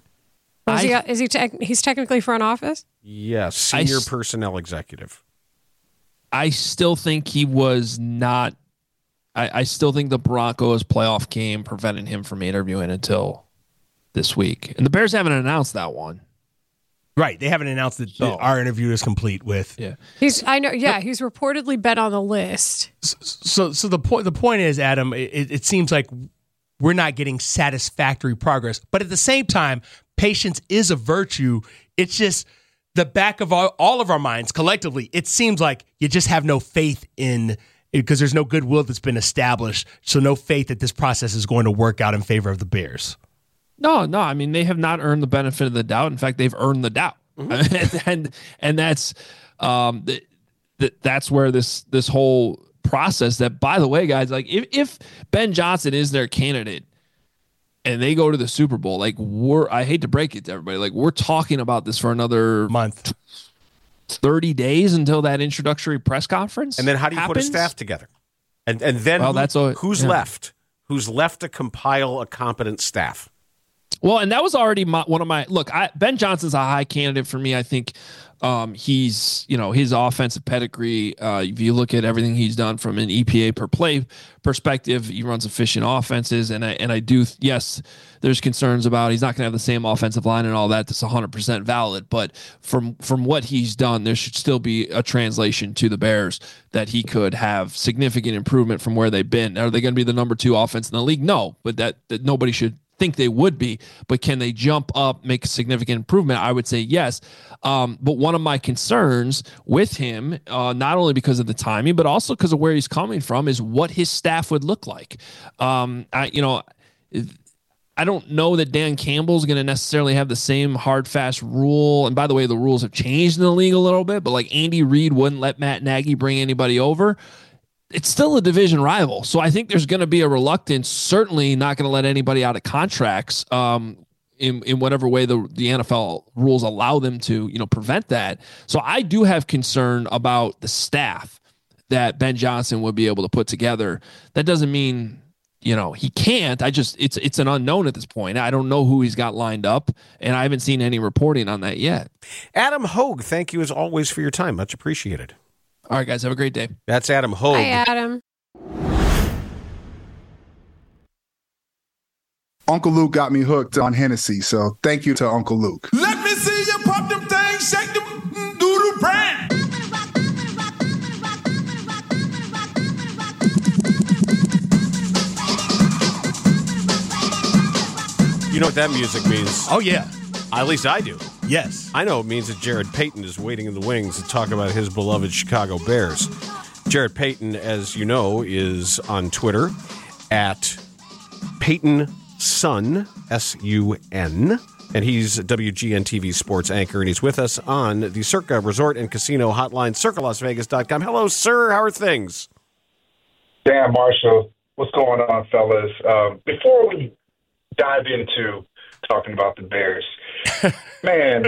Speaker 19: He's technically front office?
Speaker 16: Yes, senior personnel executive.
Speaker 4: I still think he was not. I still think the Broncos playoff game prevented him from interviewing until this week. And the Bears haven't announced that one.
Speaker 18: Right. They haven't announced that our interview is complete with.
Speaker 4: Yeah.
Speaker 19: He's reportedly been on the list.
Speaker 18: So the point is, Adam, it seems like we're not getting satisfactory progress. But at the same time, patience is a virtue. It's just the back of all of our minds collectively. It seems like you just have no faith in, because there's no goodwill that's been established. So no faith that this process is going to work out in favor of the Bears.
Speaker 4: No. I mean, they have not earned the benefit of the doubt. In fact, they've earned the doubt. Mm-hmm. and that's that's where this whole process, that, by the way, guys, if Ben Johnson is their candidate and they go to the Super Bowl, I hate to break it to everybody, we're talking about this for another
Speaker 18: month,
Speaker 4: 30 days until that introductory press conference.
Speaker 16: And then how do you put a staff together? And then who's left? Who's left to compile a competent staff?
Speaker 4: Well, and that was already one of my Ben Johnson's a high candidate for me. I think He's, his offensive pedigree, if you look at everything he's done from an EPA per play perspective, he runs efficient offenses. And I do, yes, there's concerns about he's not going to have the same offensive line and all that. That's 100% valid. But from what he's done, there should still be a translation to the Bears that he could have significant improvement from where they've been. Are they going to be the number 2 offense in the league? No, but that nobody should think they would be, but can they jump up, make a significant improvement? I would say yes. But one of my concerns with him, not only because of the timing, but also because of where he's coming from, is what his staff would look like. I don't know that Dan Campbell is going to necessarily have the same hard, fast rule. And by the way, the rules have changed in the league a little bit, but like Andy Reid wouldn't let Matt Nagy bring anybody over. It's still a division rival. So I think there's going to be a reluctance, certainly not going to let anybody out of contracts in whatever way the NFL rules allow them to, prevent that. So I do have concern about the staff that Ben Johnson would be able to put together. That doesn't mean, he can't. It's an unknown at this point. I don't know who he's got lined up, and I haven't seen any reporting on that yet.
Speaker 16: Adam Hogue, thank you as always for your time. Much appreciated.
Speaker 4: All right, guys, have a great day.
Speaker 16: That's Adam Hogue.
Speaker 19: Hi, Adam.
Speaker 20: Uncle Luke got me hooked on Hennessy, so thank you to Uncle Luke.
Speaker 5: Let me see you pop them things, shake them doodle brand.
Speaker 16: You know what that music means?
Speaker 18: Oh, yeah.
Speaker 16: At least I do.
Speaker 18: Yes.
Speaker 16: I know it means that Jared Payton is waiting in the wings to talk about his beloved Chicago Bears. Jared Payton, as you know, is on Twitter at Payton Sun, S-U-N, and he's WGN TV sports anchor, and he's with us on the Circa Resort and Casino hotline, circalasvegas.com. Hello, sir. How are things?
Speaker 21: Dan Marshall, what's going on, fellas? Before we dive into talking about the Bears, I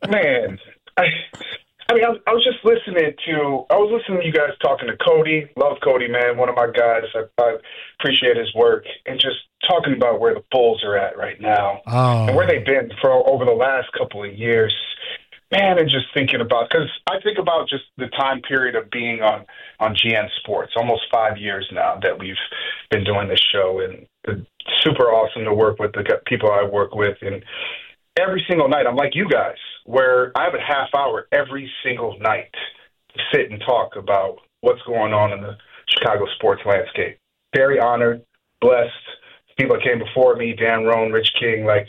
Speaker 21: was just listening to you guys talking to Cody. Love Cody, man. One of my guys. I appreciate his work, and just talking about where the Bulls are at right now and where they've been for over the last couple of years, man. And just thinking about, because I think about just the time period of being on GN Sports, almost 5 years now that we've been doing this show, and it's super awesome to work with the people I work with. And every single night, I'm like you guys, where I have a half hour every single night to sit and talk about what's going on in the Chicago sports landscape. Very honored, blessed. People that came before me, Dan Roan, Rich King, I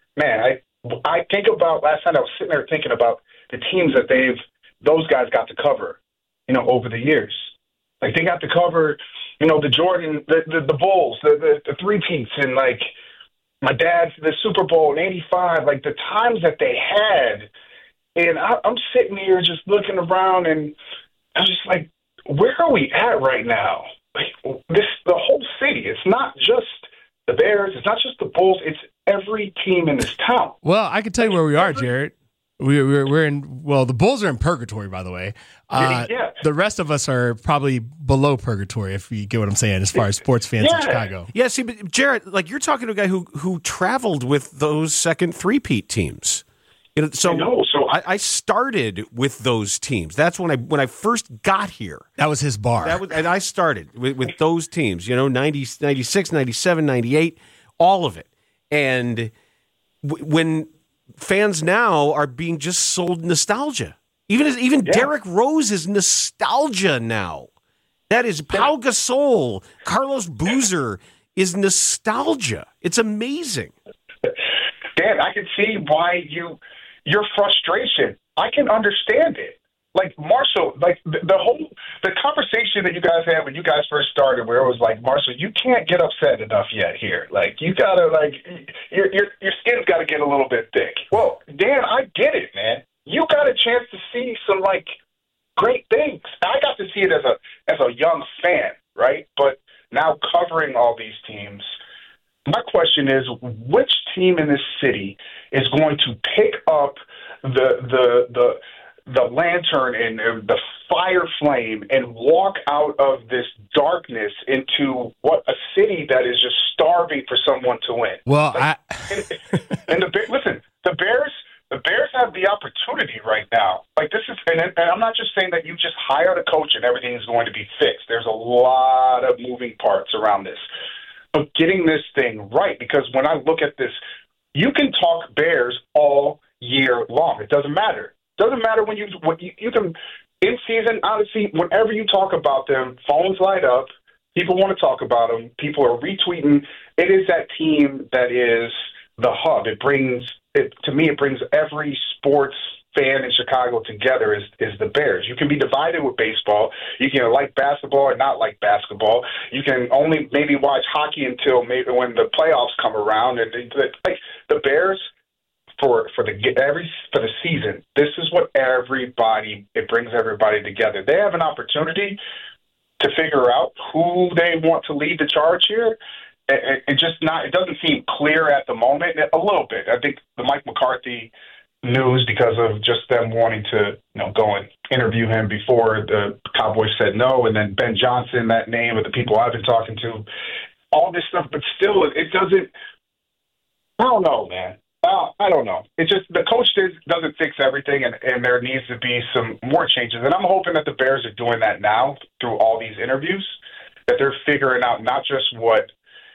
Speaker 21: think about last night, I was sitting there thinking about the teams that those guys got to cover, over the years. Like, they got to cover, the Jordan, the Bulls, the three-peats, and my dad's the Super Bowl in '85, the times that they had. And I'm sitting here just looking around, and I'm just like, where are we at right now? The whole city. It's not just the Bears. It's not just the Bulls. It's every team in this town.
Speaker 18: Well, I can tell you where we are, Jared. We're in. Well, the Bulls are in purgatory, by the way. The rest of us are probably below purgatory, if you get what I'm saying, as far as sports fans in Chicago.
Speaker 16: Yeah. See, but Jared, you're talking to a guy who traveled with those second three-peat teams. I started with those teams. That's when I first got here.
Speaker 18: That was his bar.
Speaker 16: And I started with those teams. 90, 96, 97, 98, all of it. And when fans now are being just sold nostalgia. Even Derrick Rose is nostalgia now. That is Pau Gasol, Carlos Boozer is nostalgia. It's amazing.
Speaker 21: Dan, I can see why your frustration. I can understand it. Marshall, the conversation that you guys had when you guys first started, where it was like, Marshall, you can't get upset enough yet here. You gotta your skin's got to get a little bit thick. Well, Dan, I get it, man. You got a chance to see some great things. I got to see it as a young fan, right? But now covering all these teams, my question is, which team in this city is going to pick up the lantern and the fire flame and walk out of this darkness into a city that is just starving for someone to win?
Speaker 18: Well,
Speaker 21: the Bears, The Bears have the opportunity right now. Like, this is, and I'm not just saying that you just hire the coach and everything is going to be fixed. There's a lot of moving parts around this. But getting this thing right, because when I look at this, you can talk Bears all year long. It doesn't matter. It doesn't matter when you can, in season, out of season, whenever you talk about them, phones light up. People want to talk about them. People are retweeting. It is that team that is the hub. It brings every sports fan in Chicago together is the Bears. You can be divided with baseball. You can like basketball or not like basketball. You can only maybe watch hockey until maybe when the playoffs come around. And like the Bears for the season, this is what it brings everybody together. They have an opportunity to figure out who they want to lead the charge here. It doesn't seem clear at the moment. A little bit. I think the Mike McCarthy news, because of just them wanting to go and interview him before the Cowboys said no, and then Ben Johnson, that name of the people I've been talking to, all this stuff, but still it doesn't. I don't know, man. I don't know. It just, the coach doesn't fix everything, and there needs to be some more changes. And I'm hoping that the Bears are doing that now through all these interviews, that they're figuring out not just what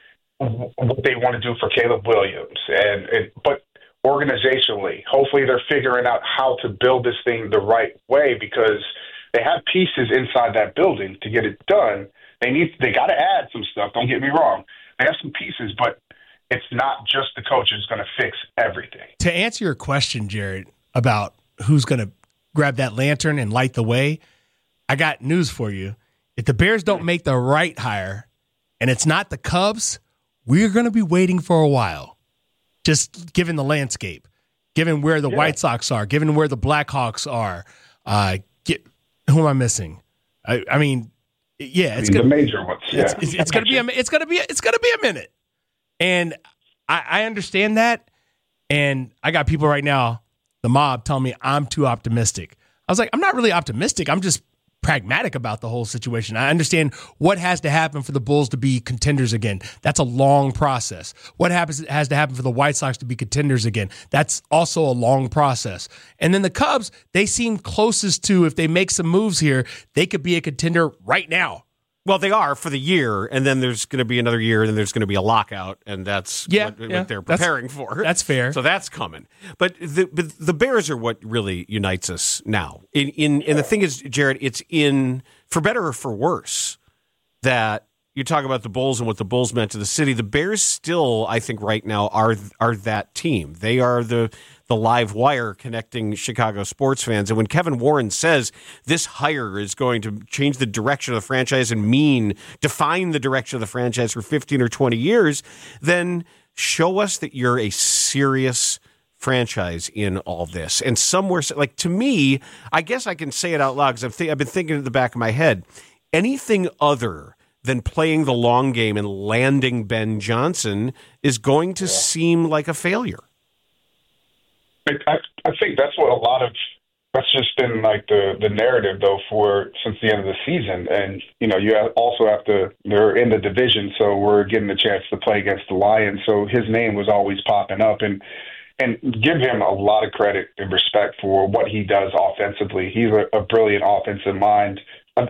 Speaker 21: they want to do for Caleb Williams, but organizationally. Hopefully they're figuring out how to build this thing the right way, because they have pieces inside that building to get it done. They got to add some stuff. Don't get me wrong. They have some pieces, but it's not just the coach who's going to fix everything.
Speaker 18: To answer your question, Jared, about who's going to grab that lantern and light the way, I got news for you. If the Bears don't make the right hire, and it's not the Cubs, we're going to be waiting for a while. Just given the landscape, given where the White Sox are, given where the Blackhawks are. Who am I missing? I mean, it's
Speaker 21: the major ones. Yeah.
Speaker 18: It's going to be a minute. And I understand that. And I got people right now, the mob, telling me I'm too optimistic. I was like, I'm not really optimistic. I'm just pragmatic about the whole situation. I understand what has to happen for the Bulls to be contenders again. That's a long process. What has to happen for the White Sox to be contenders again? That's also a long process. And then the Cubs, they seem closest to, if they make some moves here, they could be a contender right now.
Speaker 16: Well, they are for the year, and then there's going to be another year, and then there's going to be a lockout, and that's what they're preparing for.
Speaker 18: That's fair.
Speaker 16: So that's coming. But the Bears are what really unites us now. And the thing is, Jared, it's for better or for worse, that you talk about the Bulls and what the Bulls meant to the city. The Bears still, I think, right now are that team. They are the live wire connecting Chicago sports fans. And when Kevin Warren says this hire is going to change the direction of the franchise and define the direction of the franchise for 15 or 20 years, then show us that you're a serious franchise in all this. And somewhere, like, to me, I guess I can say it out loud because I've been thinking in the back of my head, anything other than playing the long game and landing Ben Johnson is going to seem like a failure.
Speaker 21: I think that's that's just been like the narrative though since the end of the season. And you also have to, they're in the division, so we're getting the chance to play against the Lions. So his name was always popping up, and give him a lot of credit and respect for what he does offensively. He's a brilliant offensive mind.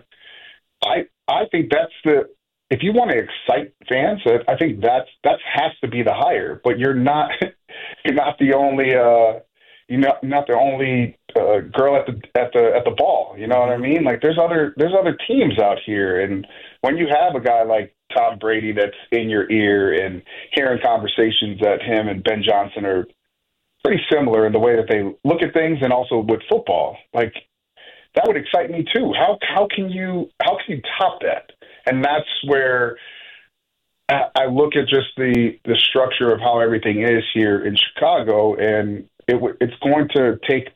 Speaker 21: I think if you want to excite fans, I think that has to be the hire. But you're not the only not the only girl at the ball. You know what I mean? Like there's other teams out here, and when you have a guy like Tom Brady that's in your ear and hearing conversations that him and Ben Johnson are pretty similar in the way that they look at things, and also with football, like that would excite me too. How can you top that? And that's where I look at just the structure of how everything is here in Chicago, and it's going to take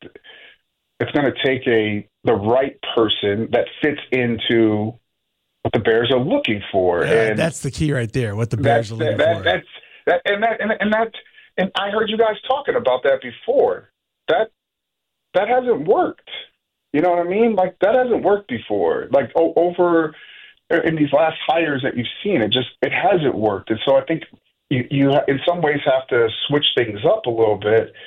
Speaker 21: the right person that fits into what the Bears are looking for.
Speaker 18: Yeah,
Speaker 21: and
Speaker 18: that's the key right there. What the Bears are looking for.
Speaker 21: And I heard you guys talking about that before. That hasn't worked. You know what I mean? Like that hasn't worked before. Like over in these last hires that you've seen, it hasn't worked. And so I think you in some ways have to switch things up a little bit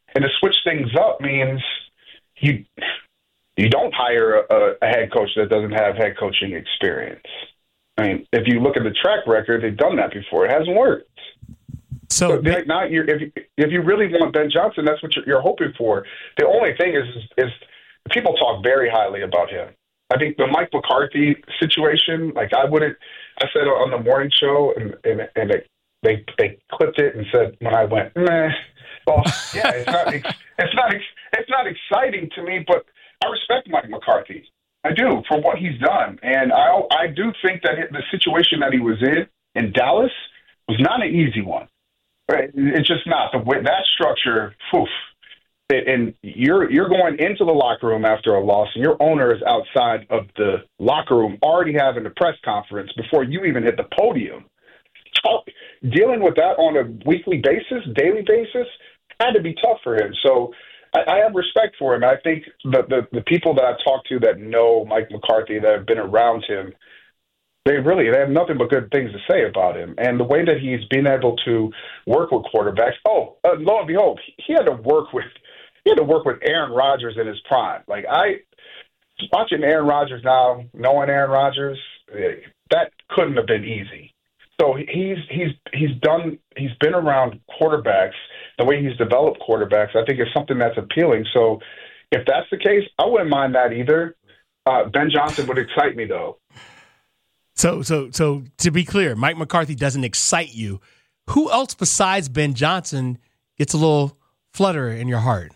Speaker 21: And to switch things up means you don't hire a head coach that doesn't have head coaching experience. I mean, if you look at the track record, they've done that before. It hasn't worked. So now, if you really want Ben Johnson, that's what you're hoping for. The only thing is people talk very highly about him. I think the Mike McCarthy situation, like I said on the morning show, and they clipped it and said when I went, meh. Well, yeah, it's not exciting to me, but I respect Mike McCarthy. I do for what he's done, and I do think that the situation that he was in Dallas was not an easy one. Right? It's just not the way that structure. Poof. And you're going into the locker room after a loss, and your owner is outside of the locker room already having a press conference before you even hit the podium. Dealing with that on a weekly basis, daily basis, had to be tough for him. So I have respect for him. I think the people that I've talked to that know Mike McCarthy, that have been around him, they have nothing but good things to say about him. And the way that he's been able to work with quarterbacks. Lo and behold, he had to work with Aaron Rodgers in his prime. Like watching Aaron Rodgers now, knowing Aaron Rodgers, that couldn't have been easy. So he's been around quarterbacks. The way he's developed quarterbacks, I think is something that's appealing. So if that's the case, I wouldn't mind that either. Ben Johnson would excite me though.
Speaker 18: So to be clear, Mike McCarthy doesn't excite you. Who else besides Ben Johnson gets a little flutter in your heart?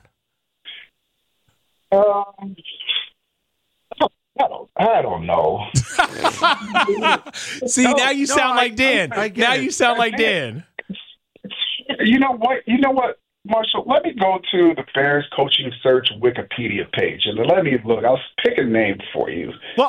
Speaker 21: I don't know.
Speaker 18: See, now you sound like Dan. You sound like Dan.
Speaker 21: You know what, Marshall? Let me go to the Bears coaching search Wikipedia page and let me look. I'll pick a name for you.
Speaker 16: Well,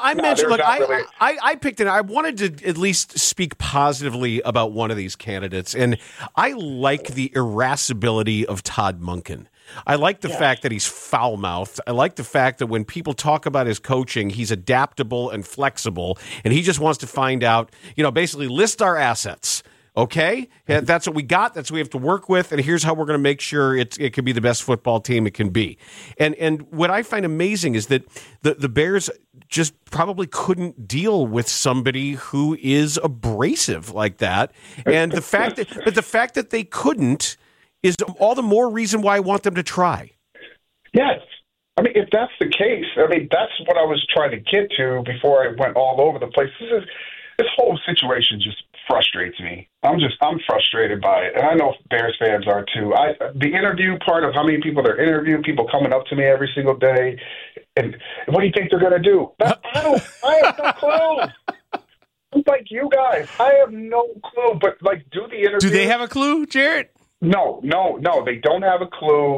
Speaker 16: I picked it. I wanted to at least speak positively about one of these candidates, and I like the irascibility of Todd Monken. I like the fact that he's foul-mouthed. I like the fact that when people talk about his coaching, he's adaptable and flexible, and he just wants to find out, basically list our assets. Okay? That's what we got. That's what we have to work with, and here's how we're going to make sure it can be the best football team it can be. And what I find amazing is that the Bears just probably couldn't deal with somebody who is abrasive like that. And the fact that they couldn't is all the more reason why I want them to try.
Speaker 21: Yes. I mean, if that's the case, that's what I was trying to get to before I went all over the place. This whole situation just frustrates me. I'm frustrated by it. And I know Bears fans are too. The interview part of how many people they're interviewing, people coming up to me every single day, and what do you think they're going to do? I have no clue. I'm like you guys. I have no clue. But, do the interview.
Speaker 18: Do they have a clue, Jarrett?
Speaker 21: No, they don't have a clue.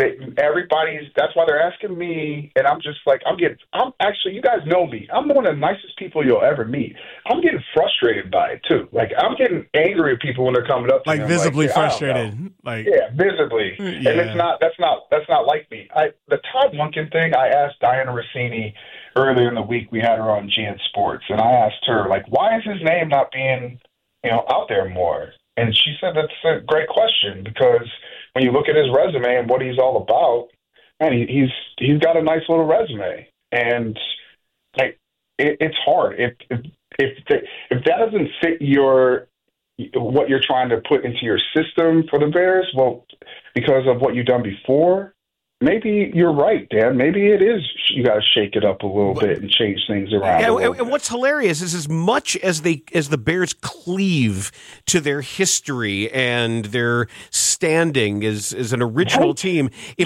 Speaker 21: That's why they're asking me, and I'm just like, I'm actually, you guys know me. I'm one of the nicest people you'll ever meet. I'm getting frustrated by it too. I'm getting angry at people when they're coming up to me.
Speaker 18: Visibly frustrated.
Speaker 21: Visibly. Yeah. And that's not like me. The Todd Monken thing, I asked Diana Rossini earlier in the week. We had her on GN Sports, and I asked her, why is his name not being, out there more? And she said that's a great question because when you look at his resume and what he's all about, man, he's got a nice little resume, and it's hard if that doesn't fit what you're trying to put into your system for the Bears. Well, because of what you've done before, maybe you're right, Dan. Maybe it is. You got to shake it up a little bit and change things around.
Speaker 16: And what's hilarious is as much as the Bears cleave to their history and their standing as an original team, if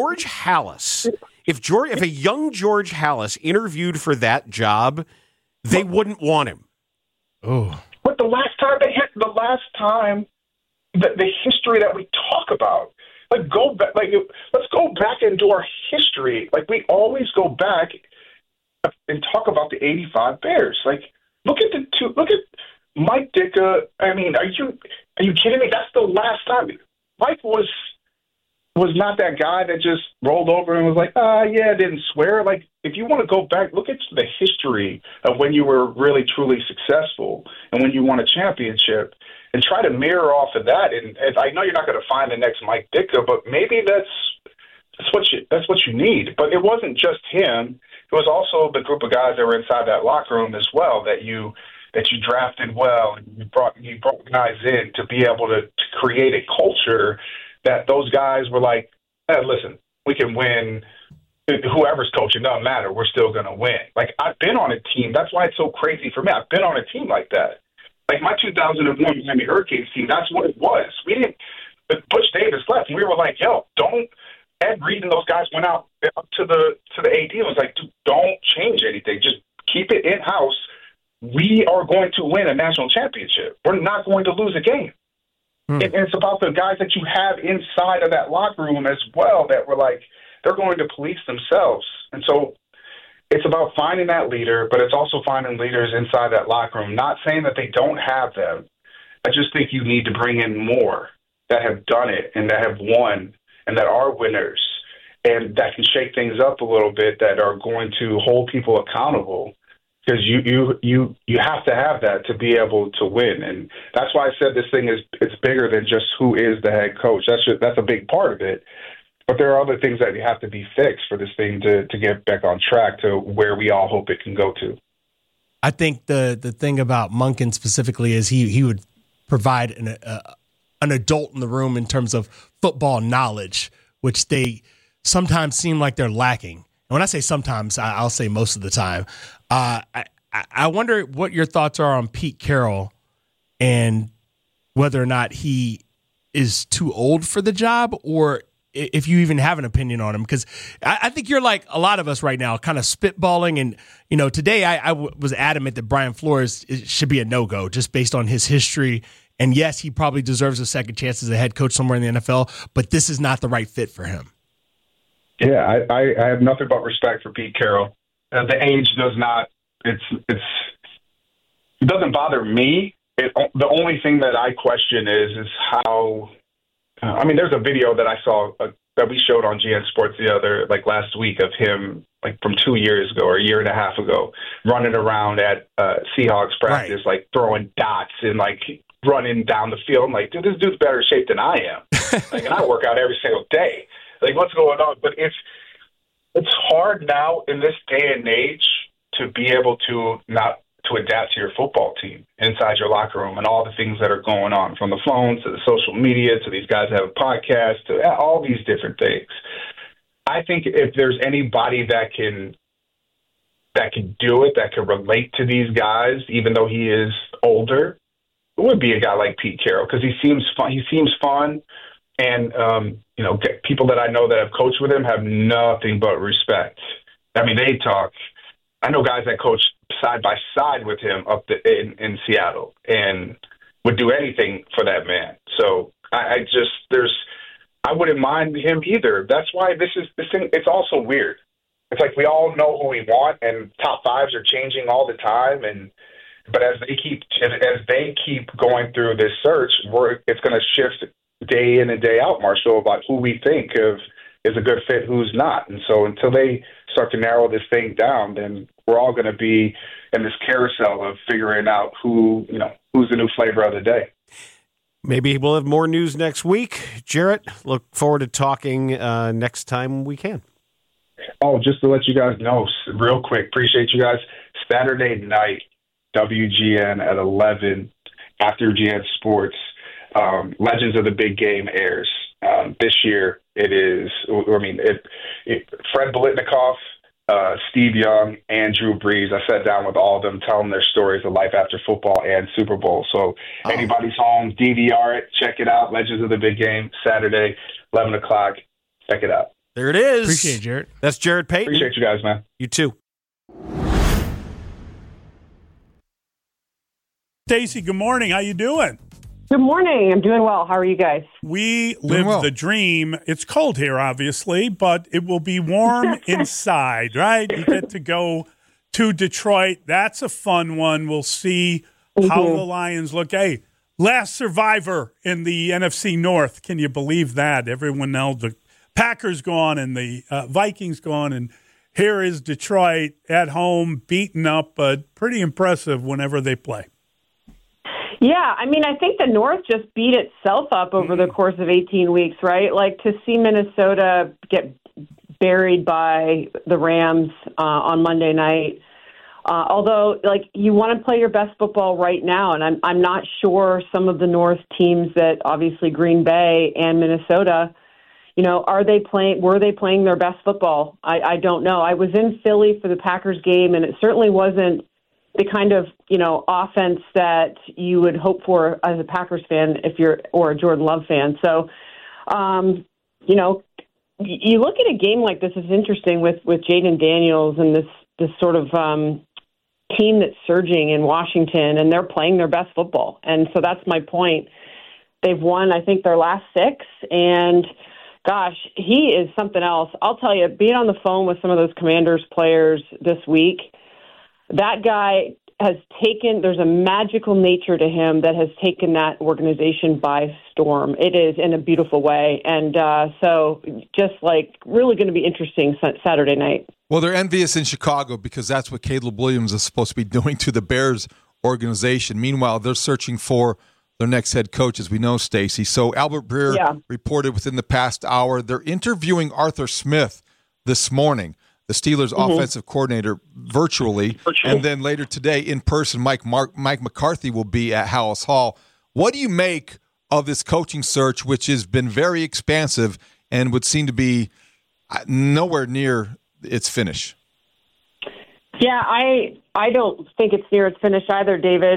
Speaker 16: a young George Halas interviewed for that job, they wouldn't want him.
Speaker 21: Oh, but the last time the history that we talk about. Let's go back into our history. We always go back and talk about the '85 Bears. Look at Mike Ditka. I mean, are you kidding me? That's the last time. Mike was not that guy that just rolled over and was like, didn't swear. If you want to go back, look at the history of when you were really truly successful and when you won a championship. and try to mirror off of that. And I know you're not going to find the next Mike Ditka, but maybe that's what you need. But it wasn't just him. It was also the group of guys that were inside that locker room as well that you drafted well, and you brought guys in to be able to create a culture that those guys were like, hey, listen, we can win. Whoever's coaching, doesn't matter. We're still going to win. Like, I've been on a team. That's why it's so crazy for me. I've been on a team like that. Like, my 2001 Miami Hurricanes team, that's what it was. We didn't – Butch Davis left, and we were like, yo, don't – Ed Reed and those guys went out up to the AD and was like, dude, don't change anything. Just keep it in-house. We are going to win a national championship. We're not going to lose a game. And it's about the guys that you have inside of that locker room as well that were like, they're going to police themselves. And so it's about finding that leader, but it's also finding leaders inside that locker room. Not saying that they don't have them. I just think you need to bring in more that have done it and that have won and that are winners and that can shake things up a little bit, that are going to hold people accountable. Because you have to have that to be able to win. And that's why I said this thing it's bigger than just who is the head coach. That's a big part of it. But there are other things that have to be fixed for this thing to get back on track to where we all hope it can go to.
Speaker 18: I think the thing about Monken specifically is he would provide an adult in the room in terms of football knowledge, which they sometimes seem like they're lacking. And when I say sometimes, I'll say most of the time. I wonder what your thoughts are on Pete Carroll and whether or not he is too old for the job, or if you even have an opinion on him. Because I think you're like a lot of us right now, kind of spitballing. And, you know, today I was adamant that Brian Flores should be a no-go just based on his history. And yes, he probably deserves a second chance as a head coach somewhere in the NFL, but this is not the right fit for him.
Speaker 21: Yeah, I have nothing but respect for Pete Carroll. The age does not. It doesn't bother me. The only thing that I question is how. I mean, there's a video that I saw that we showed on GN Sports last week of him, like from 2 years ago or a year and a half ago, running around at Seahawks practice, right, like throwing dots and like running down the field. I'm like, dude, this dude's better shape than I am. Like, and I work out every single day. Like, what's going on? But it's hard now in this day and age to be able to adapt to your football team inside your locker room and all the things that are going on, from the phones to the social media to these guys that have podcasts to all these different things. I think if there's anybody that can do it, that can relate to these guys, even though he is older, it would be a guy like Pete Carroll, because he seems fun. And, people that I know that have coached with him have nothing but respect. I mean, they talk. I know guys that coach side by side with him in Seattle and would do anything for that man. So I wouldn't mind him either. That's why this thing, it's also weird. It's like we all know who we want, and top fives are changing all the time. But as they keep going through this search, it's going to shift day in and day out, Marshall, about who we think of is a good fit, who's not. And so until they start to narrow this thing down, then we're all going to be in this carousel of figuring out who's the new flavor of the day.
Speaker 16: Maybe we'll have more news next week. Jarrett, look forward to talking next time we can.
Speaker 21: Oh, just to let you guys know real quick, appreciate you guys. Saturday night, WGN at 11 after GN Sports. Legends of the Big Game airs. This year it is, Fred Biletnikoff, Steve Young, and Drew Brees. I sat down with all of them, telling their stories of life after football and Super Bowl. So anybody's home, DVR it, check it out. Legends of the Big Game, Saturday, 11 o'clock. Check it out.
Speaker 16: There it is.
Speaker 18: Appreciate it, Jarrett.
Speaker 16: That's Jarrett Payton.
Speaker 21: Appreciate you guys, man.
Speaker 16: You too.
Speaker 1: Stacy, good morning. How you doing?
Speaker 22: Good morning. I'm doing well. How are you guys?
Speaker 1: We live the dream. It's cold here, obviously, but it will be warm inside, right? You get to go to Detroit. That's a fun one. We'll see how the Lions look. Hey, last survivor in the NFC North. Can you believe that? Everyone else, the Packers gone and the Vikings gone, and here is Detroit at home, beaten up, but pretty impressive whenever they play.
Speaker 22: Yeah, I mean, I think the North just beat itself up over the course of 18 weeks, right? Like, to see Minnesota get buried by the Rams on Monday night. Although, like, you want to play your best football right now, and I'm not sure some of the North teams that obviously Green Bay and Minnesota, were they playing their best football? I don't know. I was in Philly for the Packers game, and it certainly wasn't the kind of, offense that you would hope for as a Packers fan or a Jordan Love fan. So, you look at a game like this, is interesting with Jayden Daniels and this sort of team that's surging in Washington, and they're playing their best football. And so that's my point. They've won, I think, their last 6, and gosh, he is something else. I'll tell you, being on the phone with some of those Commanders players this week, that guy there's a magical nature to him that has taken that organization by storm. It is in a beautiful way. And so just like really going to be interesting Saturday night.
Speaker 2: Well, they're envious in Chicago because that's what Caleb Williams is supposed to be doing to the Bears organization. Meanwhile, they're searching for their next head coach, as we know, Stacey. So Albert Breer reported within the past hour, they're interviewing Arthur Smith this morning, the Steelers' offensive coordinator, virtually. And then later today, in person, Mike McCarthy will be at Halas Hall. What do you make of this coaching search, which has been very expansive and would seem to be nowhere near its finish?
Speaker 22: Yeah, I don't think it's near its finish either, David.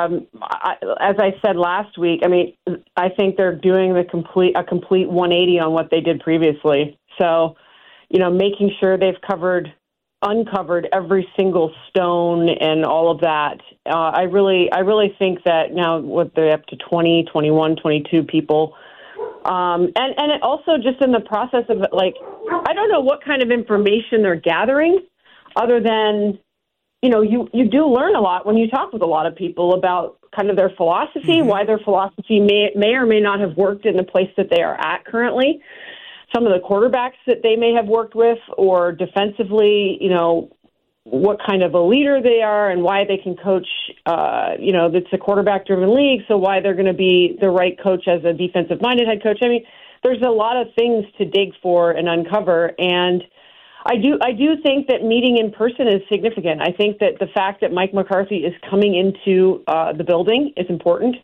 Speaker 22: As I said last week, I mean, I think they're doing a complete 180 on what they did previously. So, making sure they've uncovered every single stone and all of that. I really think that now they're up to 20, 21, 22 people. And it also just in the process of, like, I don't know what kind of information they're gathering other than, you do learn a lot when you talk with a lot of people about kind of their philosophy, why their philosophy may or may not have worked in the place that they are at currently. Some of the quarterbacks that they may have worked with, or defensively, what kind of a leader they are and why they can coach, it's a quarterback-driven league, so why they're going to be the right coach as a defensive-minded head coach. I mean, there's a lot of things to dig for and uncover, and I do think that meeting in person is significant. I think that the fact that Mike McCarthy is coming into the building is important.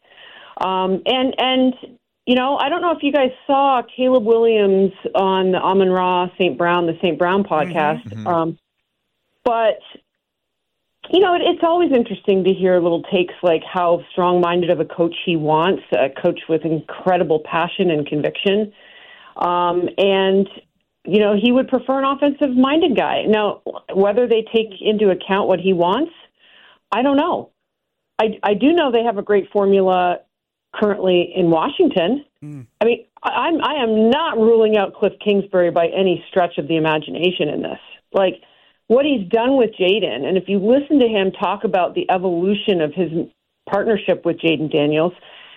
Speaker 22: I don't know if you guys saw Caleb Williams on the Amon-Ra St. Brown podcast, but, it's always interesting to hear little takes like how strong-minded of a coach he wants, a coach with incredible passion and conviction. He would prefer an offensive-minded guy. Now, whether they take into account what he wants, I don't know. I do know they have a great formula currently in Washington. I mean, I am not ruling out Cliff Kingsbury by any stretch of the imagination in this. Like, what he's done with Jayden, and if you listen to him talk about the evolution of his partnership with Jayden Daniels,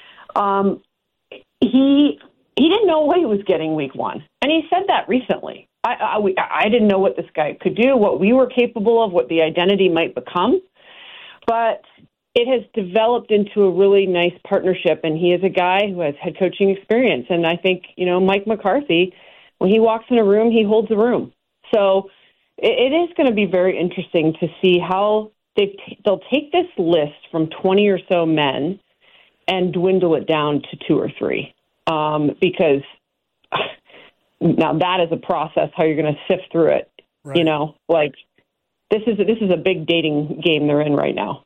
Speaker 22: he didn't know what he was getting week 1. And he said that recently. I didn't know what this guy could do, what we were capable of, what the identity might become. But it has developed into a really nice partnership, and he is a guy who has head coaching experience. And I think, Mike McCarthy, when he walks in a room, he holds a room. So it is going to be very interesting to see how they'll take this list from 20 or so men and dwindle it down to 2 or 3. Because now that is a process, how you're going to sift through it. Right. This is a big dating game they're in right now.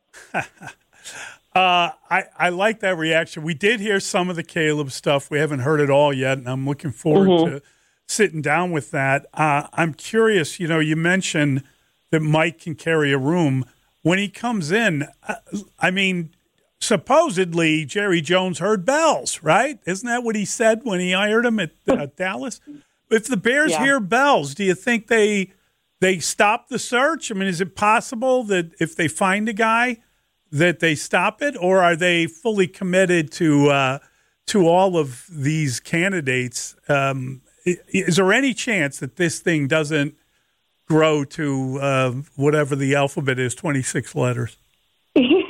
Speaker 1: I like that reaction. We did hear some of the Caleb stuff. We haven't heard it all yet, and I'm looking forward to sitting down with that. I'm curious, you mentioned that Mike can carry a room. When he comes in, supposedly Jerry Jones heard bells, right? Isn't that what he said when he hired him at Dallas? If the Bears hear bells, do you think they stop the search? I mean, is it possible that if they find a guy that they stop it, or are they fully committed to all of these candidates? Is there any chance that this thing doesn't grow to whatever the alphabet is, 26 letters?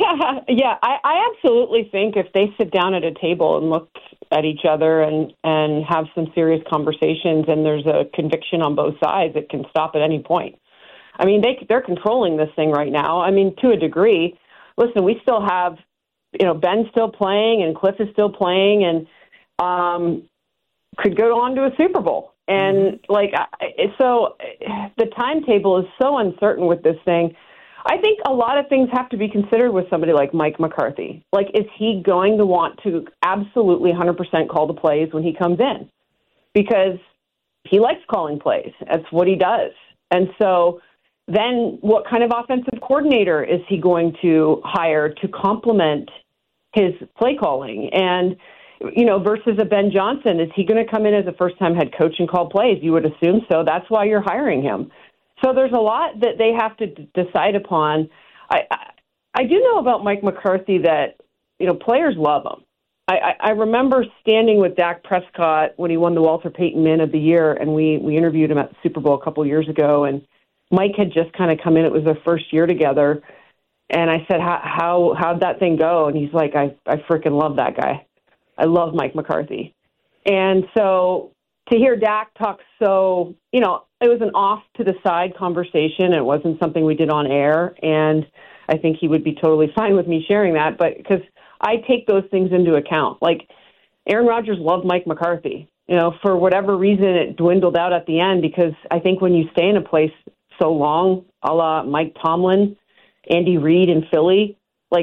Speaker 22: Yeah, I absolutely think if they sit down at a table and look at each other and have some serious conversations and there's a conviction on both sides, it can stop at any point. I mean, they're controlling this thing right now. I mean, to a degree. Listen, we still have, Ben's still playing and Cliff is still playing and could go on to a Super Bowl. And, so the timetable is so uncertain with this thing. I think a lot of things have to be considered with somebody like Mike McCarthy. Like, is he going to want to absolutely 100% call the plays when he comes in? Because he likes calling plays. That's what he does. And so then what kind of offensive coordinator is he going to hire to complement his play calling? And, versus a Ben Johnson, is he going to come in as a first-time head coach and call plays? You would assume so. That's why you're hiring him. So there's a lot that they have to decide upon. I do know about Mike McCarthy that, players love him. I remember standing with Dak Prescott when he won the Walter Payton Man of the Year, and we interviewed him at the Super Bowl a couple of years ago, and Mike had just kind of come in. It was their first year together. And I said, how'd that thing go? And he's like, I freaking love that guy. I love Mike McCarthy. And so to hear Dak talk so, it was an off-to-the-side conversation. It wasn't something we did on air, and I think he would be totally fine with me sharing that, but because I take those things into account. Like, Aaron Rodgers loved Mike McCarthy. For whatever reason, it dwindled out at the end because I think when you stay in a place so long, a la Mike Tomlin, Andy Reid in Philly,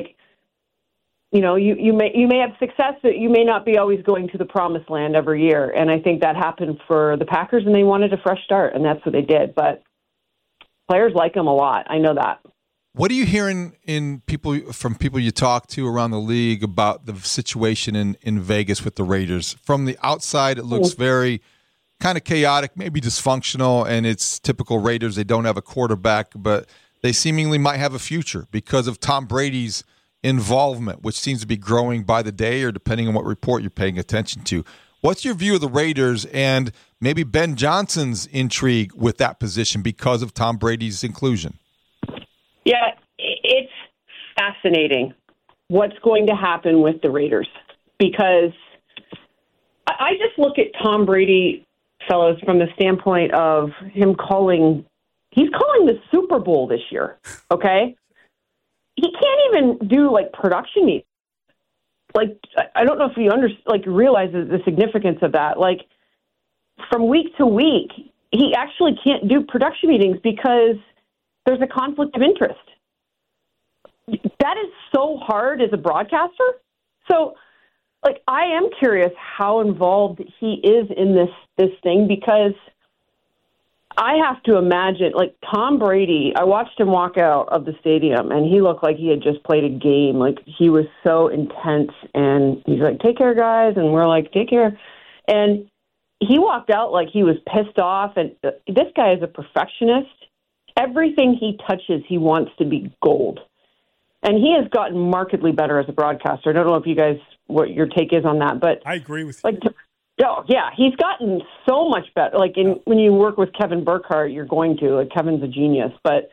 Speaker 22: you may have success, but you may not be always going to the promised land every year. And I think that happened for the Packers, and they wanted a fresh start, and that's what they did. But players like him a lot. I know that.
Speaker 2: What are you hearing from people you talk to around the league about the situation in Vegas with the Raiders? From the outside, it looks very kind of chaotic, maybe dysfunctional, and it's typical Raiders. They don't have a quarterback, but they seemingly might have a future because of Tom Brady's involvement, which seems to be growing by the day or depending on what report you're paying attention to. What's your view of the Raiders and maybe Ben Johnson's intrigue with that position because of Tom Brady's inclusion?
Speaker 22: Yeah, it's fascinating what's going to happen with the Raiders because I just look at Tom Brady, fellows, from the standpoint of him he's calling the Super Bowl this year, okay? He can't even do production meetings. I don't know if you realize the significance of that. From week to week, he actually can't do production meetings because there's a conflict of interest. That is so hard as a broadcaster. So, I am curious how involved he is in this thing because I have to imagine, Tom Brady, I watched him walk out of the stadium, and he looked like he had just played a game. He was so intense, and he's like, take care, guys, and we're like, take care. And he walked out like he was pissed off, and this guy is a perfectionist. Everything he touches, he wants to be gold. And he has gotten markedly better as a broadcaster. I don't know if you guys, what your take is on that, but
Speaker 1: I agree with you.
Speaker 22: Oh, yeah, he's gotten so much better. When you work with Kevin Burkhardt, you're going to. Kevin's a genius. But,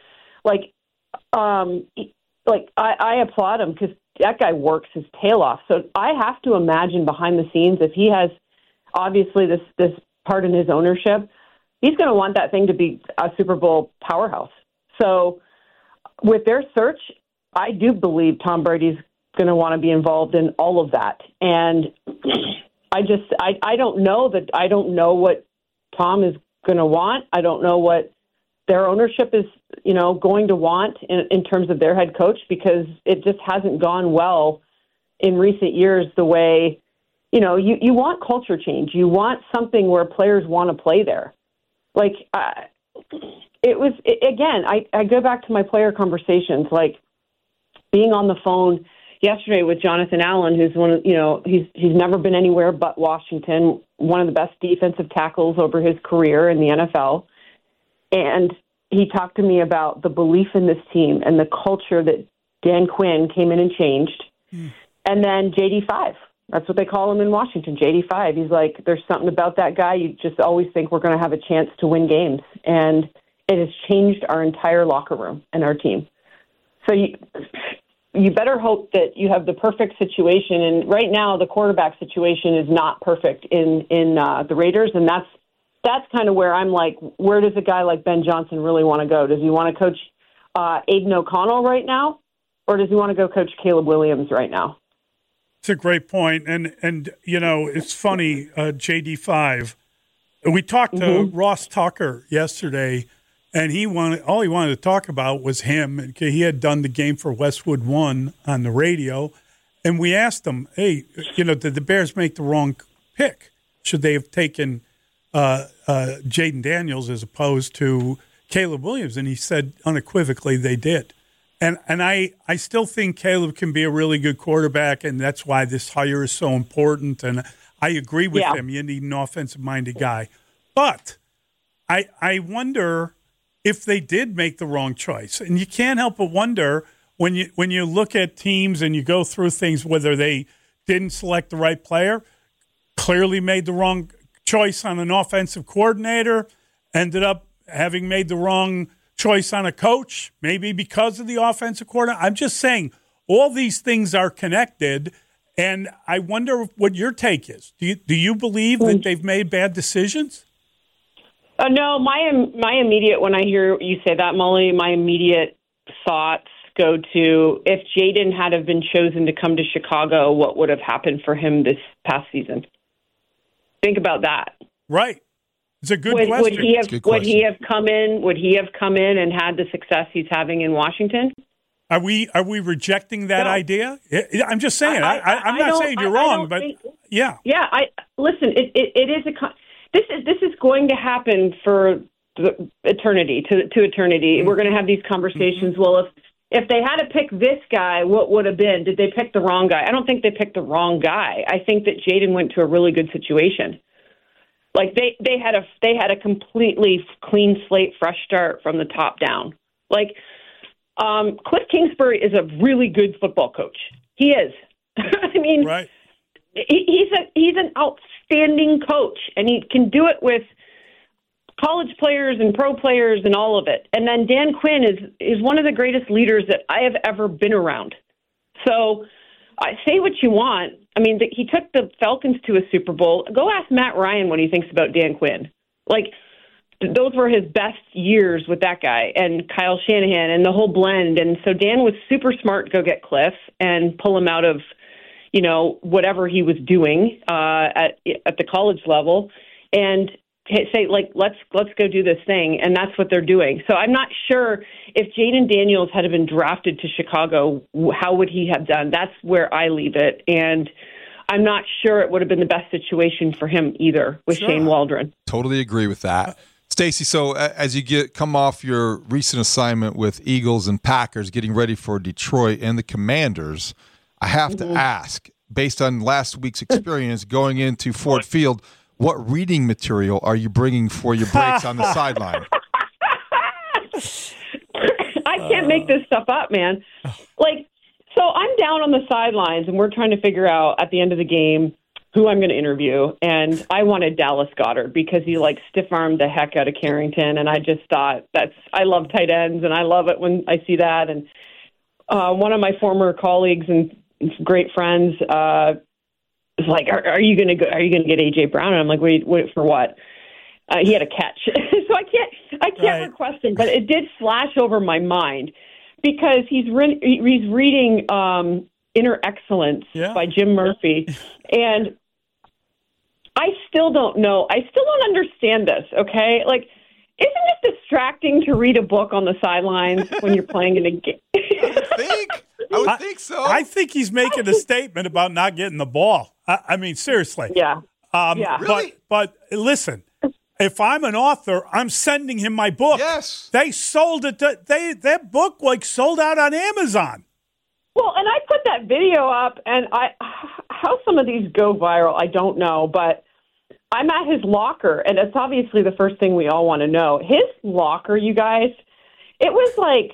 Speaker 22: I applaud him because that guy works his tail off. So I have to imagine behind the scenes, if he has obviously this part in his ownership, he's going to want that thing to be a Super Bowl powerhouse. So with their search, I do believe Tom Brady's going to want to be involved in all of that. And I don't know that. I don't know what Tom is going to want. I don't know what their ownership is, going to want in terms of their head coach because it just hasn't gone well in recent years the way, you want culture change. You want something where players want to play there. I go back to my player conversations, being on the phone yesterday with Jonathan Allen, who's he's never been anywhere but Washington, one of the best defensive tackles over his career in the NFL. And he talked to me about the belief in this team and the culture that Dan Quinn came in and changed. And then JD5, that's what they call him in Washington, JD5. He's like, there's something about that guy. You just always think we're going to have a chance to win games. And it has changed our entire locker room and our team. So you better hope that you have the perfect situation. And right now, the quarterback situation is not perfect in the Raiders, and that's kind of where I'm like, where does a guy like Ben Johnson really want to go? Does he want to coach Aiden O'Connell right now, or does he want to go coach Caleb Williams right now?
Speaker 1: It's a great point. And it's funny, JD5. We talked to Ross Tucker yesterday, and all he wanted to talk about was him. He had done the Game for Westwood 1 on the radio, and we asked him, hey, did the Bears make the wrong pick? Should they have taken Jaden Daniels as opposed to Caleb Williams? And he said unequivocally they did. And I still think Caleb can be a really good quarterback, and that's why this hire is so important. And I agree with him. You need an offensive-minded guy. But I wonder if they did make the wrong choice. And you can't help but wonder when you look at teams and you go through things, whether they didn't select the right player, clearly made the wrong choice on an offensive coordinator, ended up having made the wrong choice on a coach, maybe because of the offensive coordinator. I'm just saying all these things are connected, and I wonder what your take is. Do you believe that they've made bad decisions?
Speaker 22: No, my immediate, when I hear you say that, Molly, my immediate thoughts go to, if Jaden had have been chosen to come to Chicago, what would have happened for him this past season? Think about that.
Speaker 1: Right. It's a good question.
Speaker 22: Would he have come in and had the success he's having in Washington?
Speaker 1: Are we rejecting that idea? I'm just saying. I'm not saying you're wrong, but yeah.
Speaker 22: Yeah. Listen. It is this is going to happen for the eternity to eternity. Mm-hmm. We're going to have these conversations. Mm-hmm. Well, if they had to pick this guy, what would have been? Did they pick the wrong guy? I don't think they picked the wrong guy. I think that Jaden went to a really good situation. Like they had a completely clean slate, fresh start from the top down. Like Cliff Kingsbury is a really good football coach. He is. I mean,
Speaker 1: right.
Speaker 22: He's an outstanding coach, and he can do it with college players and pro players and all of it. And then Dan Quinn is one of the greatest leaders that I have ever been around. So say what you want. I mean, he took the Falcons to a Super Bowl. Go ask Matt Ryan what he thinks about Dan Quinn. Like, those were his best years with that guy and Kyle Shanahan and the whole blend. And so Dan was super smart to go get Cliff and pull him out of, whatever he was doing at the college level and say, like, let's go do this thing. And that's what they're doing. So I'm not sure if Jaden Daniels had been drafted to Chicago, how would he have done? That's where I leave it. And I'm not sure it would have been the best situation for him either with Shane Waldron.
Speaker 2: Totally agree with that. Stacey, so as you come off your recent assignment with Eagles and Packers, getting ready for Detroit and the Commanders, I have to ask, based on last week's experience going into Ford Field, what reading material are you bringing for your breaks on the sideline?
Speaker 22: I can't make this stuff up, man. So I'm down on the sidelines, and we're trying to figure out at the end of the game who I'm going to interview. And I wanted Dallas Goedert because he stiff-armed the heck out of Carrington. And I just thought I love tight ends, and I love it when I see that. And one of my former colleagues and great friends was like, "Are you going to go? Are you going to get AJ Brown?" And I'm like, "Wait, for what?" He had a catch, so I can't request him. But it did flash over my mind because he's reading Inner Excellence by Jim Murphy, and I still don't know. I still don't understand this. Okay, like, isn't it distracting to read a book on the sidelines when you're playing in a game?
Speaker 2: I would think so.
Speaker 1: I think he's making a statement about not getting the ball. I mean, seriously.
Speaker 22: Yeah.
Speaker 2: Really?
Speaker 1: But listen, if I'm an author, I'm sending him my book.
Speaker 2: Yes.
Speaker 1: They sold it. That book sold out on Amazon.
Speaker 22: Well, and I put that video up, and how some of these go viral, I don't know, but I'm at his locker, and it's obviously the first thing we all want to know. His locker, you guys, it was like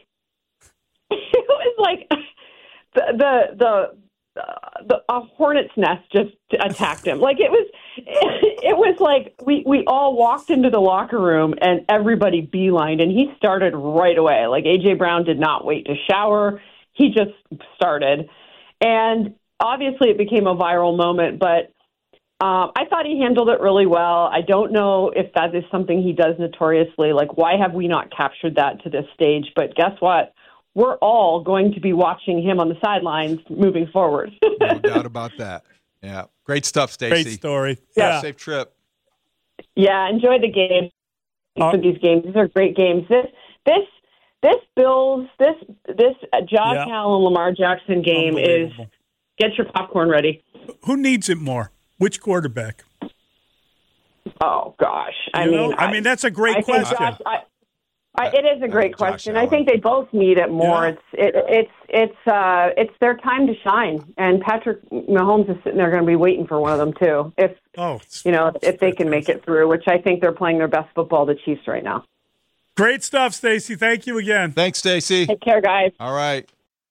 Speaker 22: a hornet's nest just attacked him. Like it was like we all walked into the locker room and everybody beelined, and he started right away. Like AJ Brown did not wait to shower. he just started. And obviously it became a viral moment, but I thought he handled it really well. I don't know if that is something he does notoriously. Like, why have we not captured that to this stage? But guess what? We're all going to be watching him on the sidelines moving forward.
Speaker 2: No doubt about that. Yeah. Great stuff, Stacey.
Speaker 1: Great story.
Speaker 2: Yeah. Safe trip.
Speaker 22: Yeah, enjoy the game. For these games. These are great games. This Bills, this Josh Allen, Lamar Jackson game is, get your popcorn ready.
Speaker 1: Who needs it more? Which quarterback?
Speaker 22: Oh gosh, I mean
Speaker 1: that's a great question.
Speaker 22: It is a great question. I think they both need it more. Yeah. It's their time to shine, and Patrick Mahomes is sitting there going to be waiting for one of them too. If they can make it through, which I think they're playing their best football, the Chiefs right now.
Speaker 1: Great stuff, Stacey. Thank you again.
Speaker 2: Thanks, Stacey.
Speaker 22: Take care, guys.
Speaker 2: All right.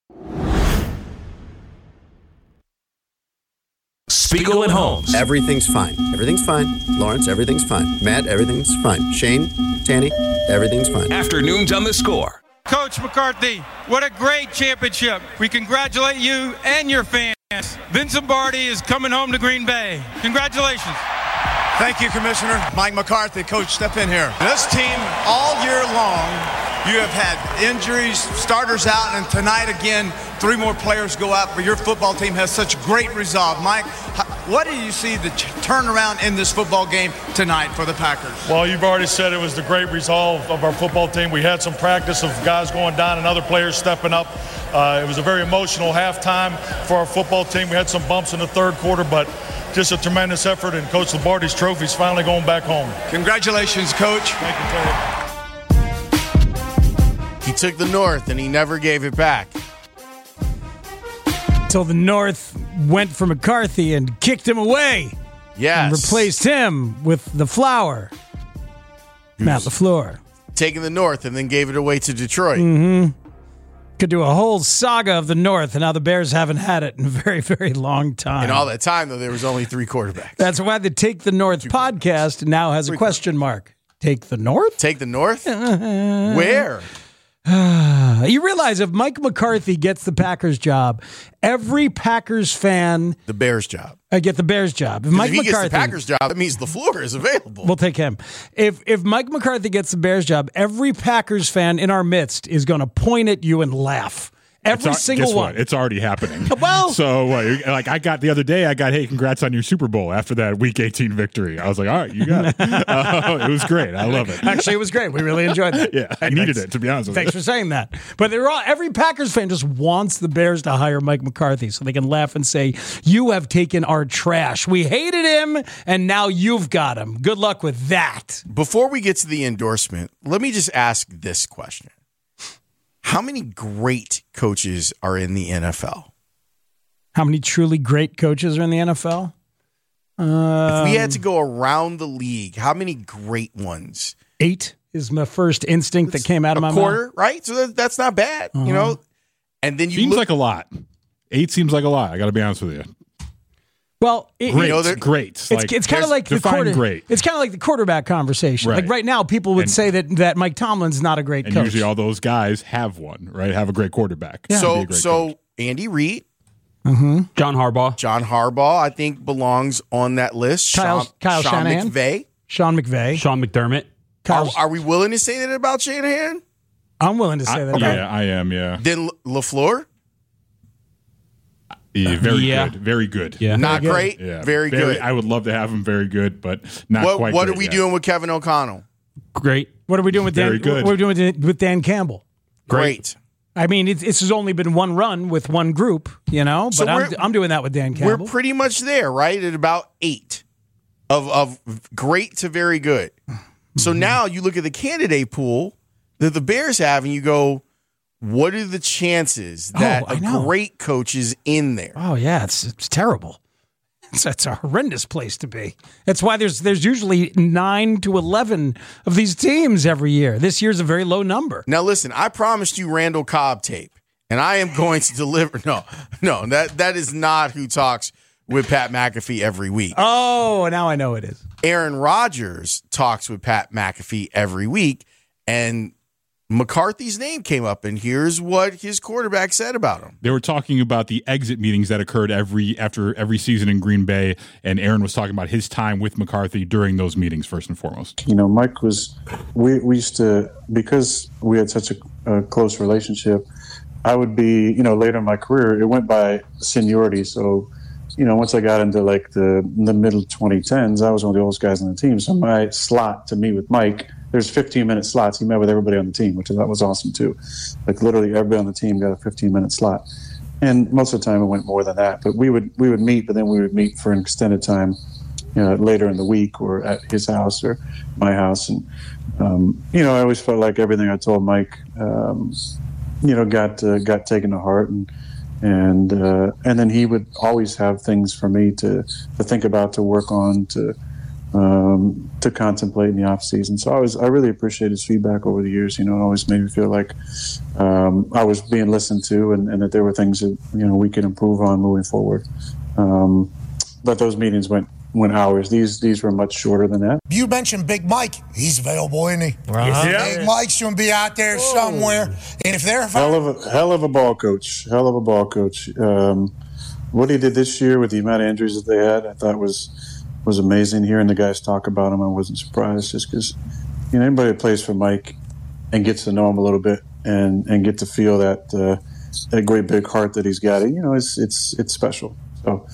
Speaker 7: Spiegel and Holmes.
Speaker 3: Everything's fine. Everything's fine. Lawrence, everything's fine. Matt, everything's fine. Shane, Tanny, everything's fine.
Speaker 7: Afternoons on The Score.
Speaker 9: Coach McCarthy, what a great championship. We congratulate you and your fans. Vince Lombardi is coming home to Green Bay. Congratulations.
Speaker 23: Thank you, Commissioner. Mike McCarthy, Coach, step in here. This team, all year long, you have had injuries, starters out, and tonight again, 3 more players go out, but your football team has such great resolve. Mike, what do you see the turnaround in this football game tonight for the Packers?
Speaker 24: Well, you've already said it was the great resolve of our football team. We had some practice of guys going down and other players stepping up. It was a very emotional halftime for our football team. We had some bumps in the third quarter, but just a tremendous effort, and Coach Lombardi's trophy's finally going back home.
Speaker 23: Congratulations, Coach.
Speaker 24: Thank you, Terry.
Speaker 13: He took the North, and he never gave it back.
Speaker 12: So the North went for McCarthy and kicked him away.
Speaker 13: Yes.
Speaker 12: And replaced him with the Flower, Matt LaFleur.
Speaker 13: Taking the North and then gave it away to Detroit.
Speaker 12: Mm-hmm. Could do a whole saga of the North, and now the Bears haven't had it in a very, very long time.
Speaker 13: And all that time, though, there was only 3 quarterbacks.
Speaker 12: That's why the Take the North podcast now has a question mark. Take the North?
Speaker 13: Take the North? Where?
Speaker 12: You realize if Mike McCarthy gets the Packers job, every Packers fan...
Speaker 13: The Bears job.
Speaker 12: Get the Bears job. If Mike
Speaker 13: he
Speaker 12: McCarthy
Speaker 13: gets the Packers job, that means LaFleur is available.
Speaker 12: We'll take him. If Mike McCarthy gets the Bears job, every Packers fan in our midst is going to point at you and laugh. Every single one.
Speaker 25: What? It's already happening.
Speaker 12: Well,
Speaker 25: so like I got the other day, hey, congrats on your Super Bowl after that Week 18 victory. I was like, all right, you got it. It was great. I love it.
Speaker 12: Actually, it was great. We really enjoyed it.
Speaker 25: Yeah, I needed it, to be honest with you.
Speaker 12: Thanks for saying that. But every Packers fan just wants the Bears to hire Mike McCarthy so they can laugh and say, you have taken our trash. We hated him, and now you've got him. Good luck with that.
Speaker 13: Before we get to the endorsement, let me just ask this question. How many great coaches are in the NFL?
Speaker 12: How many truly great coaches are in the NFL?
Speaker 13: If we had to go around the league, how many great ones?
Speaker 12: 8 is my first instinct that came out of my mouth.
Speaker 13: A quarter, right? So that's not bad, you know? And then
Speaker 25: seems like a lot. 8 seems like a lot, I got to be honest with you.
Speaker 12: Well,
Speaker 25: great.
Speaker 12: It's kind of like the It's kind of like the quarterback conversation.
Speaker 25: Right.
Speaker 12: Like right now, people would say that Mike Tomlin's not a great coach.
Speaker 25: And usually all those guys have one, right? Have a great quarterback.
Speaker 12: Yeah.
Speaker 13: So Andy Reid,
Speaker 12: John
Speaker 13: Harbaugh, I think belongs on that list.
Speaker 12: Kyle Shanahan, Sean McVay,
Speaker 26: Sean McDermott.
Speaker 13: Are we willing to say that about Shanahan?
Speaker 12: I'm willing to say that.
Speaker 25: Okay. Yeah, I am. Yeah.
Speaker 13: Then LaFleur.
Speaker 25: Yeah, very good.
Speaker 13: Yeah. Not
Speaker 12: good.
Speaker 13: Great,
Speaker 25: yeah,
Speaker 13: very good.
Speaker 25: I would love to have him very good, but not quite
Speaker 13: What
Speaker 25: great
Speaker 13: are we
Speaker 25: yet.
Speaker 13: doing with Kevin O'Connell?
Speaker 26: Great.
Speaker 12: What are we doing with Dan?
Speaker 25: Good.
Speaker 12: What are we doing with Dan Campbell?
Speaker 13: Great.
Speaker 12: I mean, this has only been one run with one group, but
Speaker 13: So
Speaker 12: I'm doing that with Dan Campbell.
Speaker 13: We're pretty much there, right? At about 8 of great to very good. So now you look at the candidate pool that the Bears have, and you go, what are the chances that a great coach is in there?
Speaker 12: Oh, yeah, it's terrible. It's a horrendous place to be. That's why there's usually 9 to 11 of these teams every year. This year's a very low number.
Speaker 13: Now, listen, I promised you Randall Cobb tape, and I am going to deliver. No, that is not who talks with Pat McAfee every week.
Speaker 12: Oh, now I know it is.
Speaker 13: Aaron Rodgers talks with Pat McAfee every week, and McCarthy's name came up, and here's what his quarterback said about him.
Speaker 25: They were talking about the exit meetings that occurred after every season in Green Bay, and Aaron was talking about his time with McCarthy during those meetings, first and foremost.
Speaker 8: Mike was, we used to, because we had such a close relationship, I would be, later in my career, it went by seniority. So, once I got into like the middle 2010s, I was one of the oldest guys on the team. So my slot to meet with Mike, there's 15-minute slots. He met with everybody on the team, which I thought was awesome too. Like literally everybody on the team got a 15-minute slot. And most of the time it went more than that. But we would meet, but then we would meet for an extended time, later in the week or at his house or my house. And, I always felt like everything I told Mike, got taken to heart, and then he would always have things for me to think about, to work on, to contemplate in the off season. So I really appreciate his feedback over the years. It always made me feel like I was being listened to, and that there were things that we could improve on moving forward. But those meetings went hours. These were much shorter than that.
Speaker 5: You mentioned Big Mike. He's available, isn't he?
Speaker 25: Yeah.
Speaker 5: Big Mike's going to be out there somewhere. And if they're
Speaker 8: hell of a ball coach. What he did this year with the amount of injuries that they had, I thought was amazing. Hearing the guys talk about him, I wasn't surprised, just because anybody that plays for Mike and gets to know him a little bit and get to feel that great big heart that he's got, it's special. So.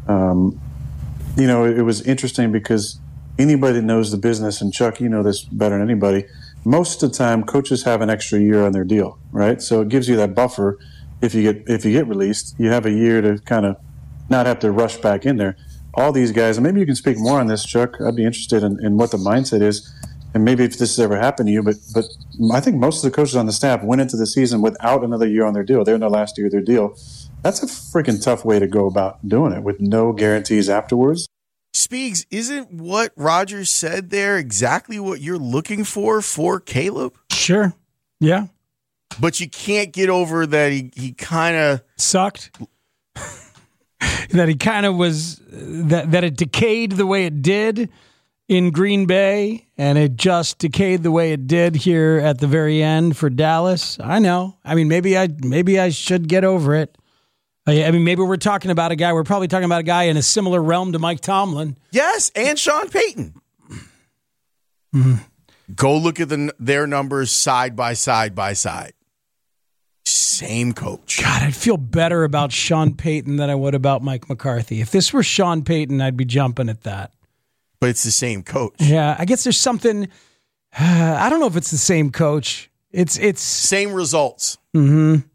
Speaker 8: It was interesting because anybody that knows the business, and Chuck, you know this better than anybody, most of the time coaches have an extra year on their deal, right? So it gives you that buffer. If you get released, you have a year to kind of not have to rush back in there. All these guys, and maybe you can speak more on this, Chuck. I'd be interested in what the mindset is, and maybe if this has ever happened to you, but I think most of the coaches on the staff went into the season without another year on their deal. They're in their last year of their deal. That's a freaking tough way to go about doing it with no guarantees afterwards.
Speaker 13: Speaks, isn't what Rodgers said there exactly what you're looking for Caleb?
Speaker 12: Sure. Yeah.
Speaker 13: But you can't get over that he kind of
Speaker 12: sucked. That he kind of was, that it decayed the way it did in Green Bay, and it just decayed the way it did here at the very end for Dallas. I know. I mean, maybe I should get over it. I mean, maybe we're probably talking about a guy in a similar realm to Mike Tomlin.
Speaker 13: Yes, and Sean Payton.
Speaker 12: Mm-hmm.
Speaker 13: Go look at their numbers side by side. Same coach.
Speaker 12: God, I'd feel better about Sean Payton than I would about Mike McCarthy. If this were Sean Payton, I'd be jumping at that.
Speaker 13: But it's the same coach.
Speaker 12: Yeah, I guess there's something. I don't know if it's the same coach. It's
Speaker 13: same results.
Speaker 12: Mm-hmm.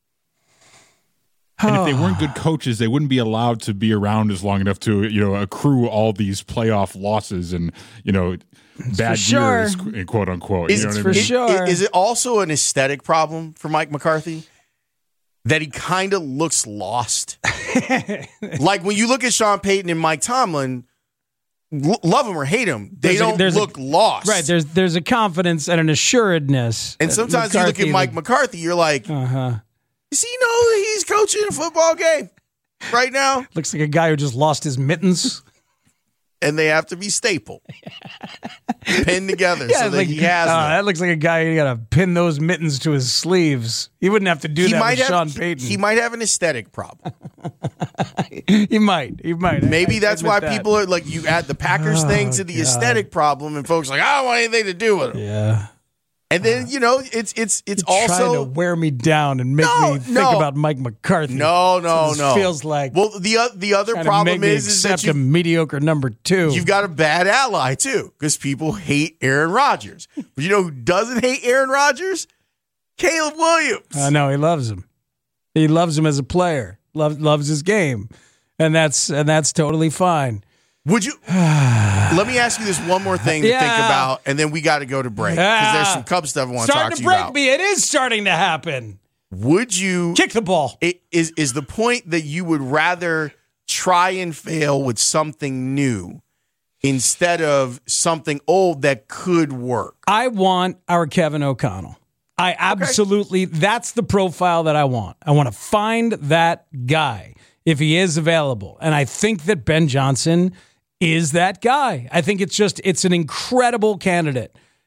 Speaker 25: And if they weren't good coaches, they wouldn't be allowed to be around as long enough to, accrue all these playoff losses and, bad years, quote unquote.
Speaker 12: Sure.
Speaker 13: Is it also an aesthetic problem for Mike McCarthy that he kind of looks lost? Like when you look at Sean Payton and Mike Tomlin, love him or hate him, they don't look lost.
Speaker 12: Right. There's a confidence and an assuredness.
Speaker 13: And sometimes you look at Mike McCarthy, you're like, does he know that he's coaching a football game right now?
Speaker 12: Looks like a guy who just lost his mittens.
Speaker 13: And they have to be stapled, pinned together so that he has them.
Speaker 12: That looks like a guy who got to pin those mittens to his sleeves. He wouldn't have to do that with Sean Payton.
Speaker 13: He might have an aesthetic problem.
Speaker 12: He might.
Speaker 13: Maybe that's why people are like, you add the Packers thing to the aesthetic problem, and folks are like, I don't want anything to do with him.
Speaker 12: Yeah.
Speaker 13: And then, it's also
Speaker 12: trying to wear me down and make me think about Mike McCarthy.
Speaker 13: No.
Speaker 12: Feels like,
Speaker 13: well, the other problem is that
Speaker 12: a mediocre number 2.
Speaker 13: You've got a bad ally too, because people hate Aaron Rodgers. But you know who doesn't hate Aaron Rodgers? Caleb Williams.
Speaker 12: I know, he loves him. He loves him as a player. Loves his game, and that's totally fine.
Speaker 13: Would you? Let me ask you this one more thing to think about, and then we got to go to break because there's some Cub stuff I want to talk to you about.
Speaker 12: Starting to break me. It is starting to happen.
Speaker 13: Would you
Speaker 12: kick the ball?
Speaker 13: Is the point that you would rather try and fail with something new instead of something old that could work?
Speaker 12: I want our Kevin O'Connell. I absolutely. That's the profile that I want. I want to find that guy if he is available, and I think that Ben Johnson is that guy. I think it's an incredible candidate.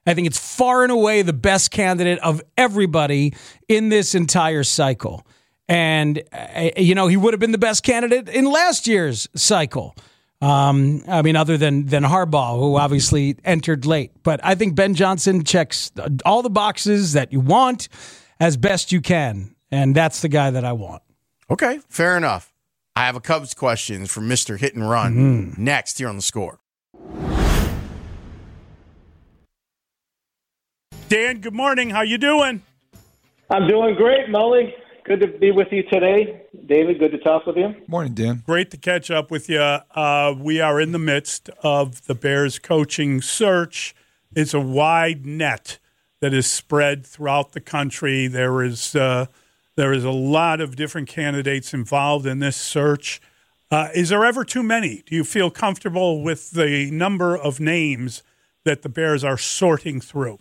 Speaker 12: I think it's far and away the best candidate of everybody in this entire cycle. And, he would have been the best candidate in last year's cycle. Other than Harbaugh, who obviously entered late. But I think Ben Johnson checks all the boxes that you want as best you can. And that's the guy that I want.
Speaker 13: Okay, fair enough. I have a Cubs question from Mr. Hit and Run next here on The Score.
Speaker 1: Dan, good morning. How you doing?
Speaker 10: I'm doing great, Mully. Good to be with you today. David, good to talk with you.
Speaker 2: Morning, Dan.
Speaker 1: Great to catch up with you. We are in the midst of the Bears coaching search. It's a wide net that is spread throughout the country. There is a lot of different candidates involved in this search. Is there ever too many? Do you feel comfortable with the number of names that the Bears are sorting through?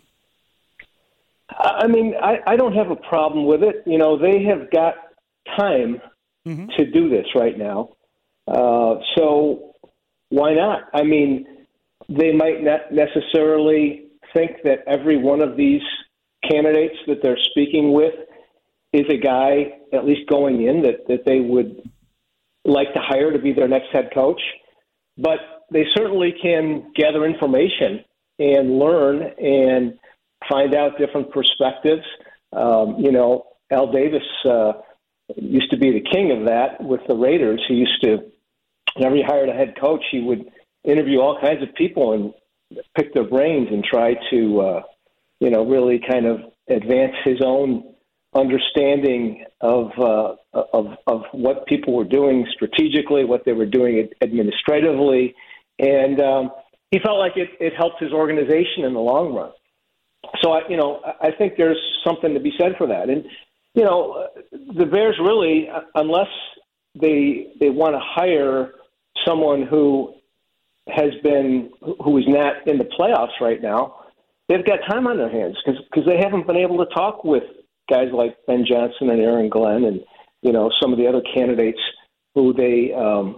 Speaker 10: I don't have a problem with it. They have got time to do this right now. So why not? They might not necessarily think that every one of these candidates that they're speaking with is a guy, at least going in, that they would like to hire to be their next head coach. But they certainly can gather information and learn and find out different perspectives. Al Davis used to be the king of that with the Raiders. He used to, whenever he hired a head coach, he would interview all kinds of people and pick their brains and try to, really kind of advance his own understanding of what people were doing strategically, what they were doing administratively. And he felt like it helped his organization in the long run. So, I think there's something to be said for that. And, the Bears really, unless they want to hire someone who is not in the playoffs right now, they've got time on their hands because they haven't been able to talk with guys like Ben Johnson and Aaron Glenn and, some of the other candidates who they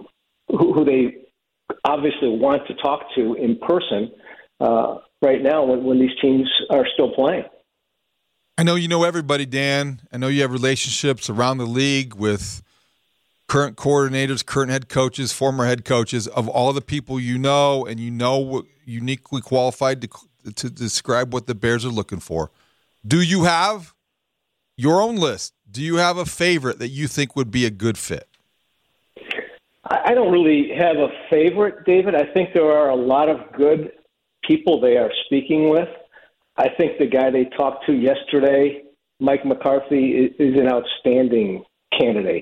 Speaker 10: obviously want to talk to in person right now when these teams are still playing.
Speaker 2: I know you know everybody, Dan. I know you have relationships around the league with current coordinators, current head coaches, former head coaches. Of all the people you know, and uniquely qualified to describe what the Bears are looking for, do you have your own list? Do you have a favorite that you think would be a good fit?
Speaker 10: I don't really have a favorite, David. I think there are a lot of good people they are speaking with. I think the guy they talked to yesterday, Mike McCarthy, is an outstanding candidate.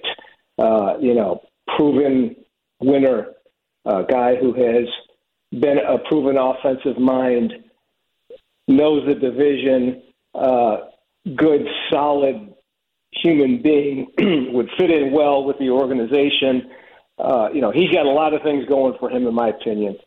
Speaker 10: Proven winner, guy who has been a proven offensive mind, knows the division, good, solid human being, would fit in well with the organization. He's got a lot of things going for him, in my opinion.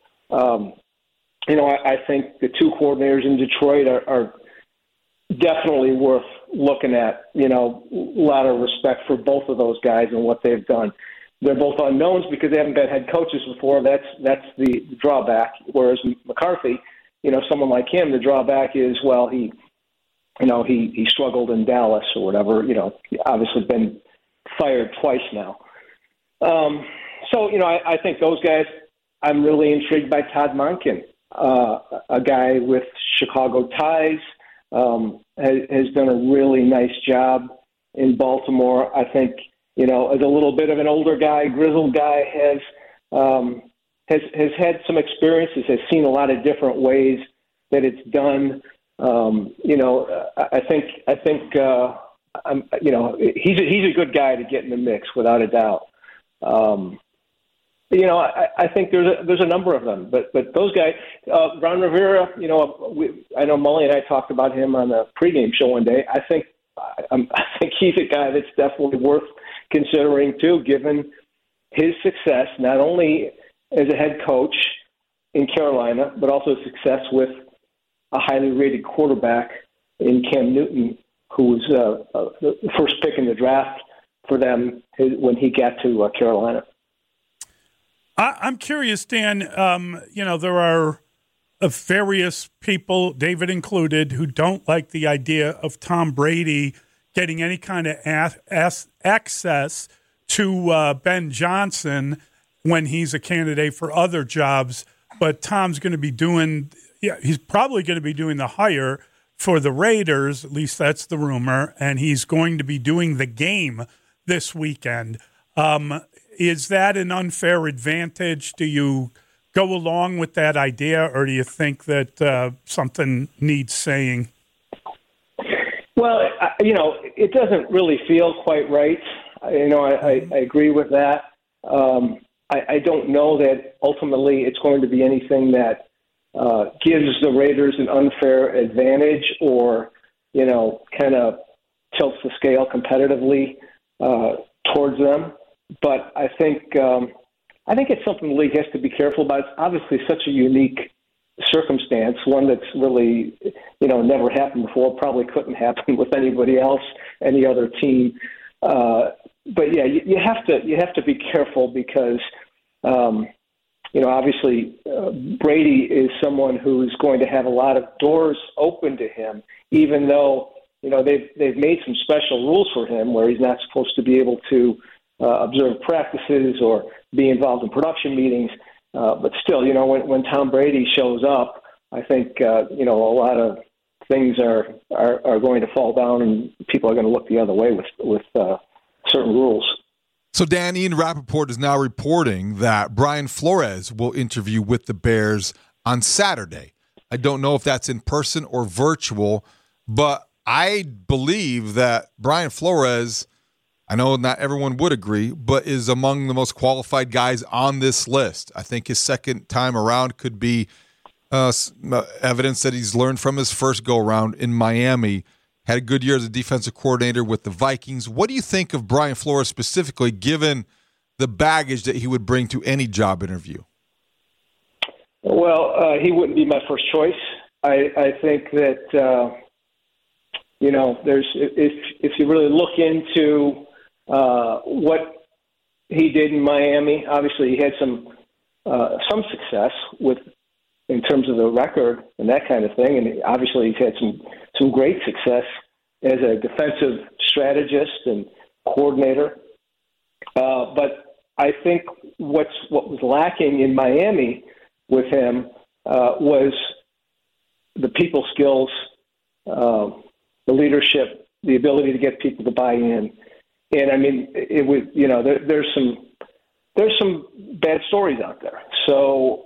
Speaker 10: I think the two coordinators in Detroit are definitely worth looking at. A lot of respect for both of those guys and what they've done. They're both unknowns because they haven't been head coaches before. That's the drawback. Whereas McCarthy, someone like him, the drawback is, well, he struggled in Dallas or whatever. He obviously been fired twice now. I think those guys. I'm really intrigued by Todd Monken. A guy with Chicago ties, has done a really nice job in Baltimore. I think, as a little bit of an older guy, grizzled guy, has had some experiences, has seen a lot of different ways that it's done. I think he's a good guy to get in the mix without a doubt. I think there's a number of them, but those guys, Ron Rivera, I know Mully and I talked about him on the pregame show one day. I think he's a guy that's definitely worth considering too, given his success, not only as a head coach in Carolina, but also success with a highly rated quarterback in Cam Newton, who was the first pick in the draft for them when he got to Carolina.
Speaker 1: I'm curious, Dan, there are of various people, David included, who don't like the idea of Tom Brady getting any kind of access to Ben Johnson when he's a candidate for other jobs. But Tom's going to be he's probably going to be doing the hire for the Raiders, at least that's the rumor, and he's going to be doing the game this weekend. Is that an unfair advantage? Do you go along with that idea, or do you think that something needs saying?
Speaker 10: Well, it doesn't really feel quite right. I agree with that. I don't know that ultimately it's going to be anything that gives the Raiders an unfair advantage or, kind of tilts the scale competitively towards them. But I think it's something the league has to be careful about. It's obviously such a unique circumstance, one that's really, never happened before, probably couldn't happen with anybody else, any other team. But yeah, you have to be careful because, obviously Brady is someone who's going to have a lot of doors open to him, even though, they've made some special rules for him where he's not supposed to be able to observe practices or be involved in production meetings. But still, when Tom Brady shows up, I think, a lot of things are going to fall down and people are going to look the other way with certain rules.
Speaker 2: So, Dan, Ian Rappaport is now reporting that Brian Flores will interview with the Bears on Saturday. I don't know if that's in person or virtual, but I believe that Brian Flores, I know not everyone would agree, but is among the most qualified guys on this list. I think his second time around could be evidence that he's learned from his first go-around in Miami. Had a good year as a defensive coordinator with the Vikings. What do you think of Brian Flores specifically, given the baggage that he would bring to any job interview?
Speaker 10: Well, he wouldn't be my first choice. I think that, there's if you really look into what he did in Miami, obviously he had some success in terms of the record and that kind of thing, and obviously he's had some great success as a defensive strategist and coordinator. But I think what was lacking in Miami with him was the people skills, the leadership, the ability to get people to buy in. And I mean, it was, there's some bad stories out there. So,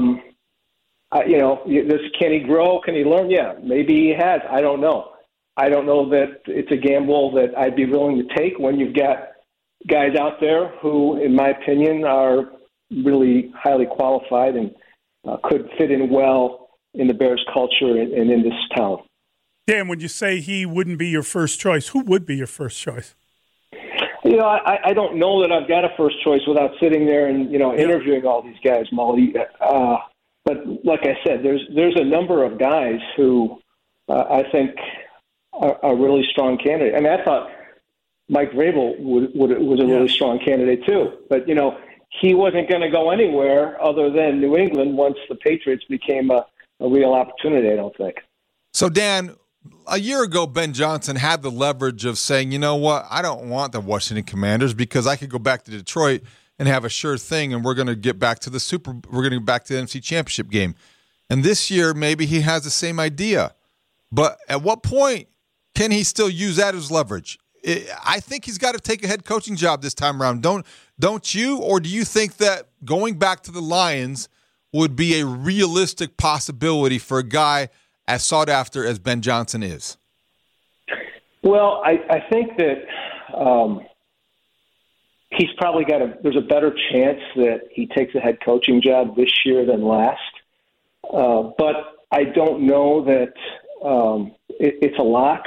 Speaker 10: can he grow? Can he learn? Yeah, maybe he has. I don't know. I don't know that it's a gamble that I'd be willing to take when you've got guys out there who, in my opinion, are really highly qualified and could fit in well in the Bears culture and in this town.
Speaker 1: Dan, when you say he wouldn't be your first choice, who would be your first choice?
Speaker 10: I don't know that I've got a first choice without sitting there and, interviewing all these guys, Molly. But like I said, there's a number of guys who I think are really strong candidates. I mean, I thought Mike Vrabel was a really strong candidate too. But, he wasn't going to go anywhere other than New England once the Patriots became a real opportunity, I don't think.
Speaker 2: So, Dan, a year ago, Ben Johnson had the leverage of saying, you know what, I don't want the Washington Commanders because I could go back to Detroit and have a sure thing, and we're going to get back to the NFC Championship game. And this year, maybe he has the same idea. But at what point can he still use that as leverage? I think he's got to take a head coaching job this time around. Don't you? Or do you think that going back to the Lions would be a realistic possibility for a guy as sought after as Ben Johnson is?
Speaker 10: Well, I think that he's probably there's a better chance that he takes a head coaching job this year than last. But I don't know that it's a lock.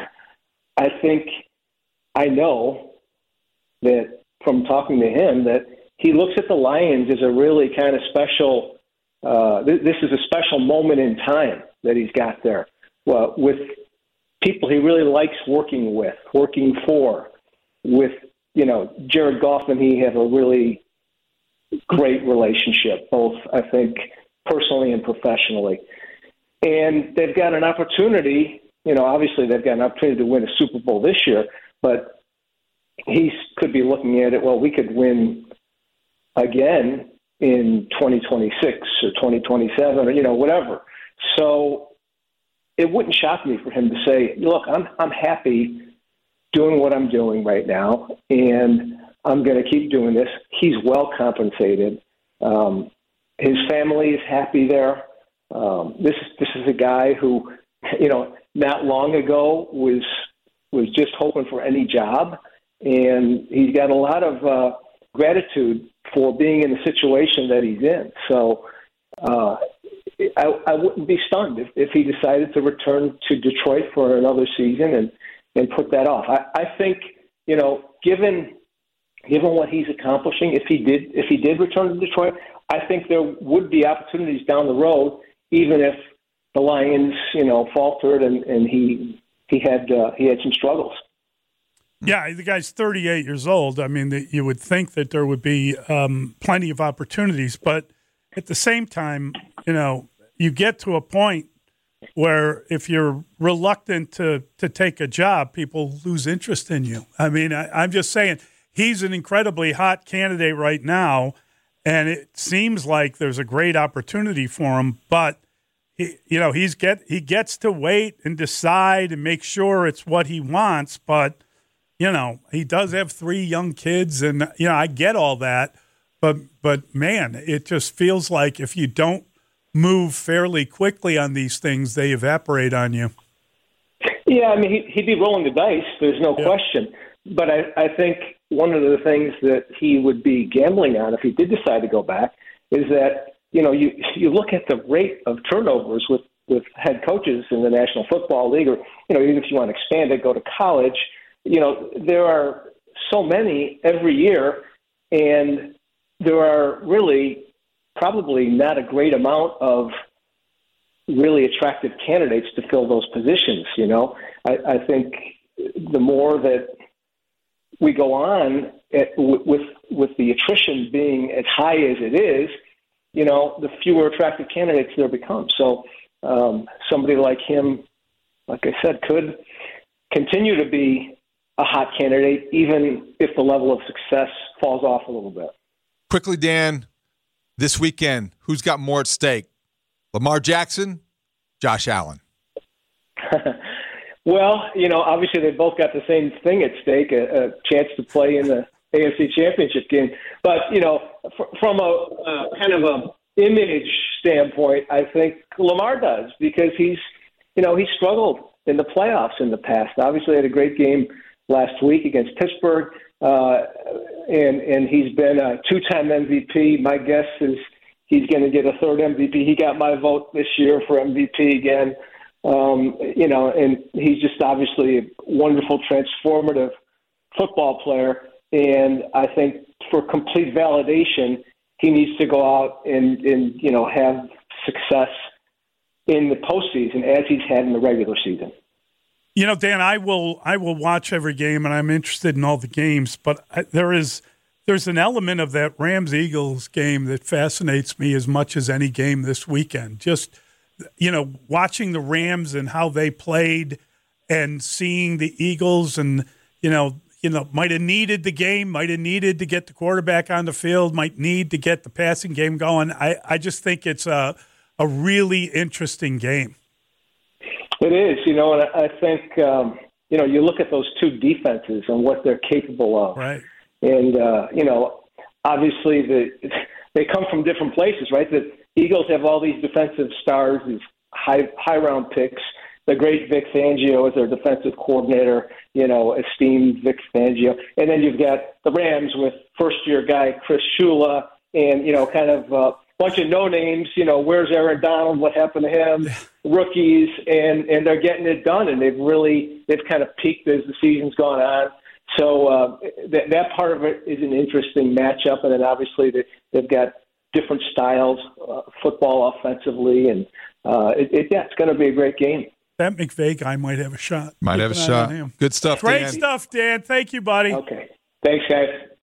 Speaker 10: I know that from talking to him that he looks at the Lions as a really kind of special, this is a special moment in time that he's got there with people he really likes working for, with, Jared Goff and he have a really great relationship, both, I think, personally and professionally. And they've got an opportunity, obviously they've got an opportunity to win a Super Bowl this year, but he could be looking at it, well, we could win again in 2026 or 2027 or, whatever. So it wouldn't shock me for him to say, look, I'm happy doing what I'm doing right now, and I'm going to keep doing this. He's well compensated. His family is happy there. This is a guy who, not long ago was just hoping for any job, and he's got a lot of gratitude for being in the situation that he's in. So I wouldn't be stunned if he decided to return to Detroit for another season and put that off. I think, given what he's accomplishing, if he did return to Detroit, I think there would be opportunities down the road, even if the Lions, faltered and he had some struggles.
Speaker 1: Yeah, the guy's 38 years old. I mean, you would think that there would be plenty of opportunities, but at the same time, you get to a point where if you're reluctant to take a job, people lose interest in you. I mean, I'm just saying he's an incredibly hot candidate right now, and it seems like there's a great opportunity for him, but he gets to wait and decide and make sure it's what he wants, but he does have 3 young kids, and I get all that, but man, it just feels like if you don't move fairly quickly on these things, they evaporate on you.
Speaker 10: Yeah, I mean, he'd be rolling the dice. There's no question. But I think one of the things that he would be gambling on if he did decide to go back is that, you look at the rate of turnovers with head coaches in the National Football League, or, even if you want to expand it, go to college, there are so many every year, and there are really probably not a great amount of really attractive candidates to fill those positions. I think the more that we go on with the attrition being as high as it is, the fewer attractive candidates there become. So somebody like him, like I said, could continue to be a hot candidate, even if the level of success falls off a little bit.
Speaker 2: Quickly, Dan, this weekend, who's got more at stake? Lamar Jackson, Josh Allen?
Speaker 10: Well, obviously they both got the same thing at stake, a chance to play in the AFC Championship game. But, from a kind of a image standpoint, I think Lamar does, because he's struggled in the playoffs in the past. Obviously had a great game last week against Pittsburgh, and he's been a 2-time MVP. My guess is he's going to get a 3rd MVP. He got my vote this year for MVP again. And he's just obviously a wonderful, transformative football player. And I think for complete validation, he needs to go out and have success in the postseason as he's had in the regular season.
Speaker 1: Dan, I will watch every game, and I'm interested in all the games, but there's an element of that Rams-Eagles game that fascinates me as much as any game this weekend. Just, watching the Rams and how they played and seeing the Eagles and, might have needed the game, might have needed to get the quarterback on the field, might need to get the passing game going. I just think it's a really interesting game.
Speaker 10: It is, and I think, you look at those two defenses and what they're capable of.
Speaker 1: Right.
Speaker 10: And, obviously they come from different places, right? The Eagles have all these defensive stars, these high round picks. The great Vic Fangio is their defensive coordinator, esteemed Vic Fangio. And then you've got the Rams with first-year guy Chris Shula and, kind of a bunch of no-names, where's Aaron Donald, what happened to him, rookies, and they're getting it done. And they've kind of peaked as the season's gone on. So that part of it is an interesting matchup. And then obviously they've got different styles, football offensively. And it's going to be a great game.
Speaker 1: That McVay guy might have a shot.
Speaker 2: Might have a shot. Good stuff,
Speaker 1: Great
Speaker 2: Dan.
Speaker 1: stuff, Dan. Thank you, buddy.
Speaker 10: Okay. Thanks, guys.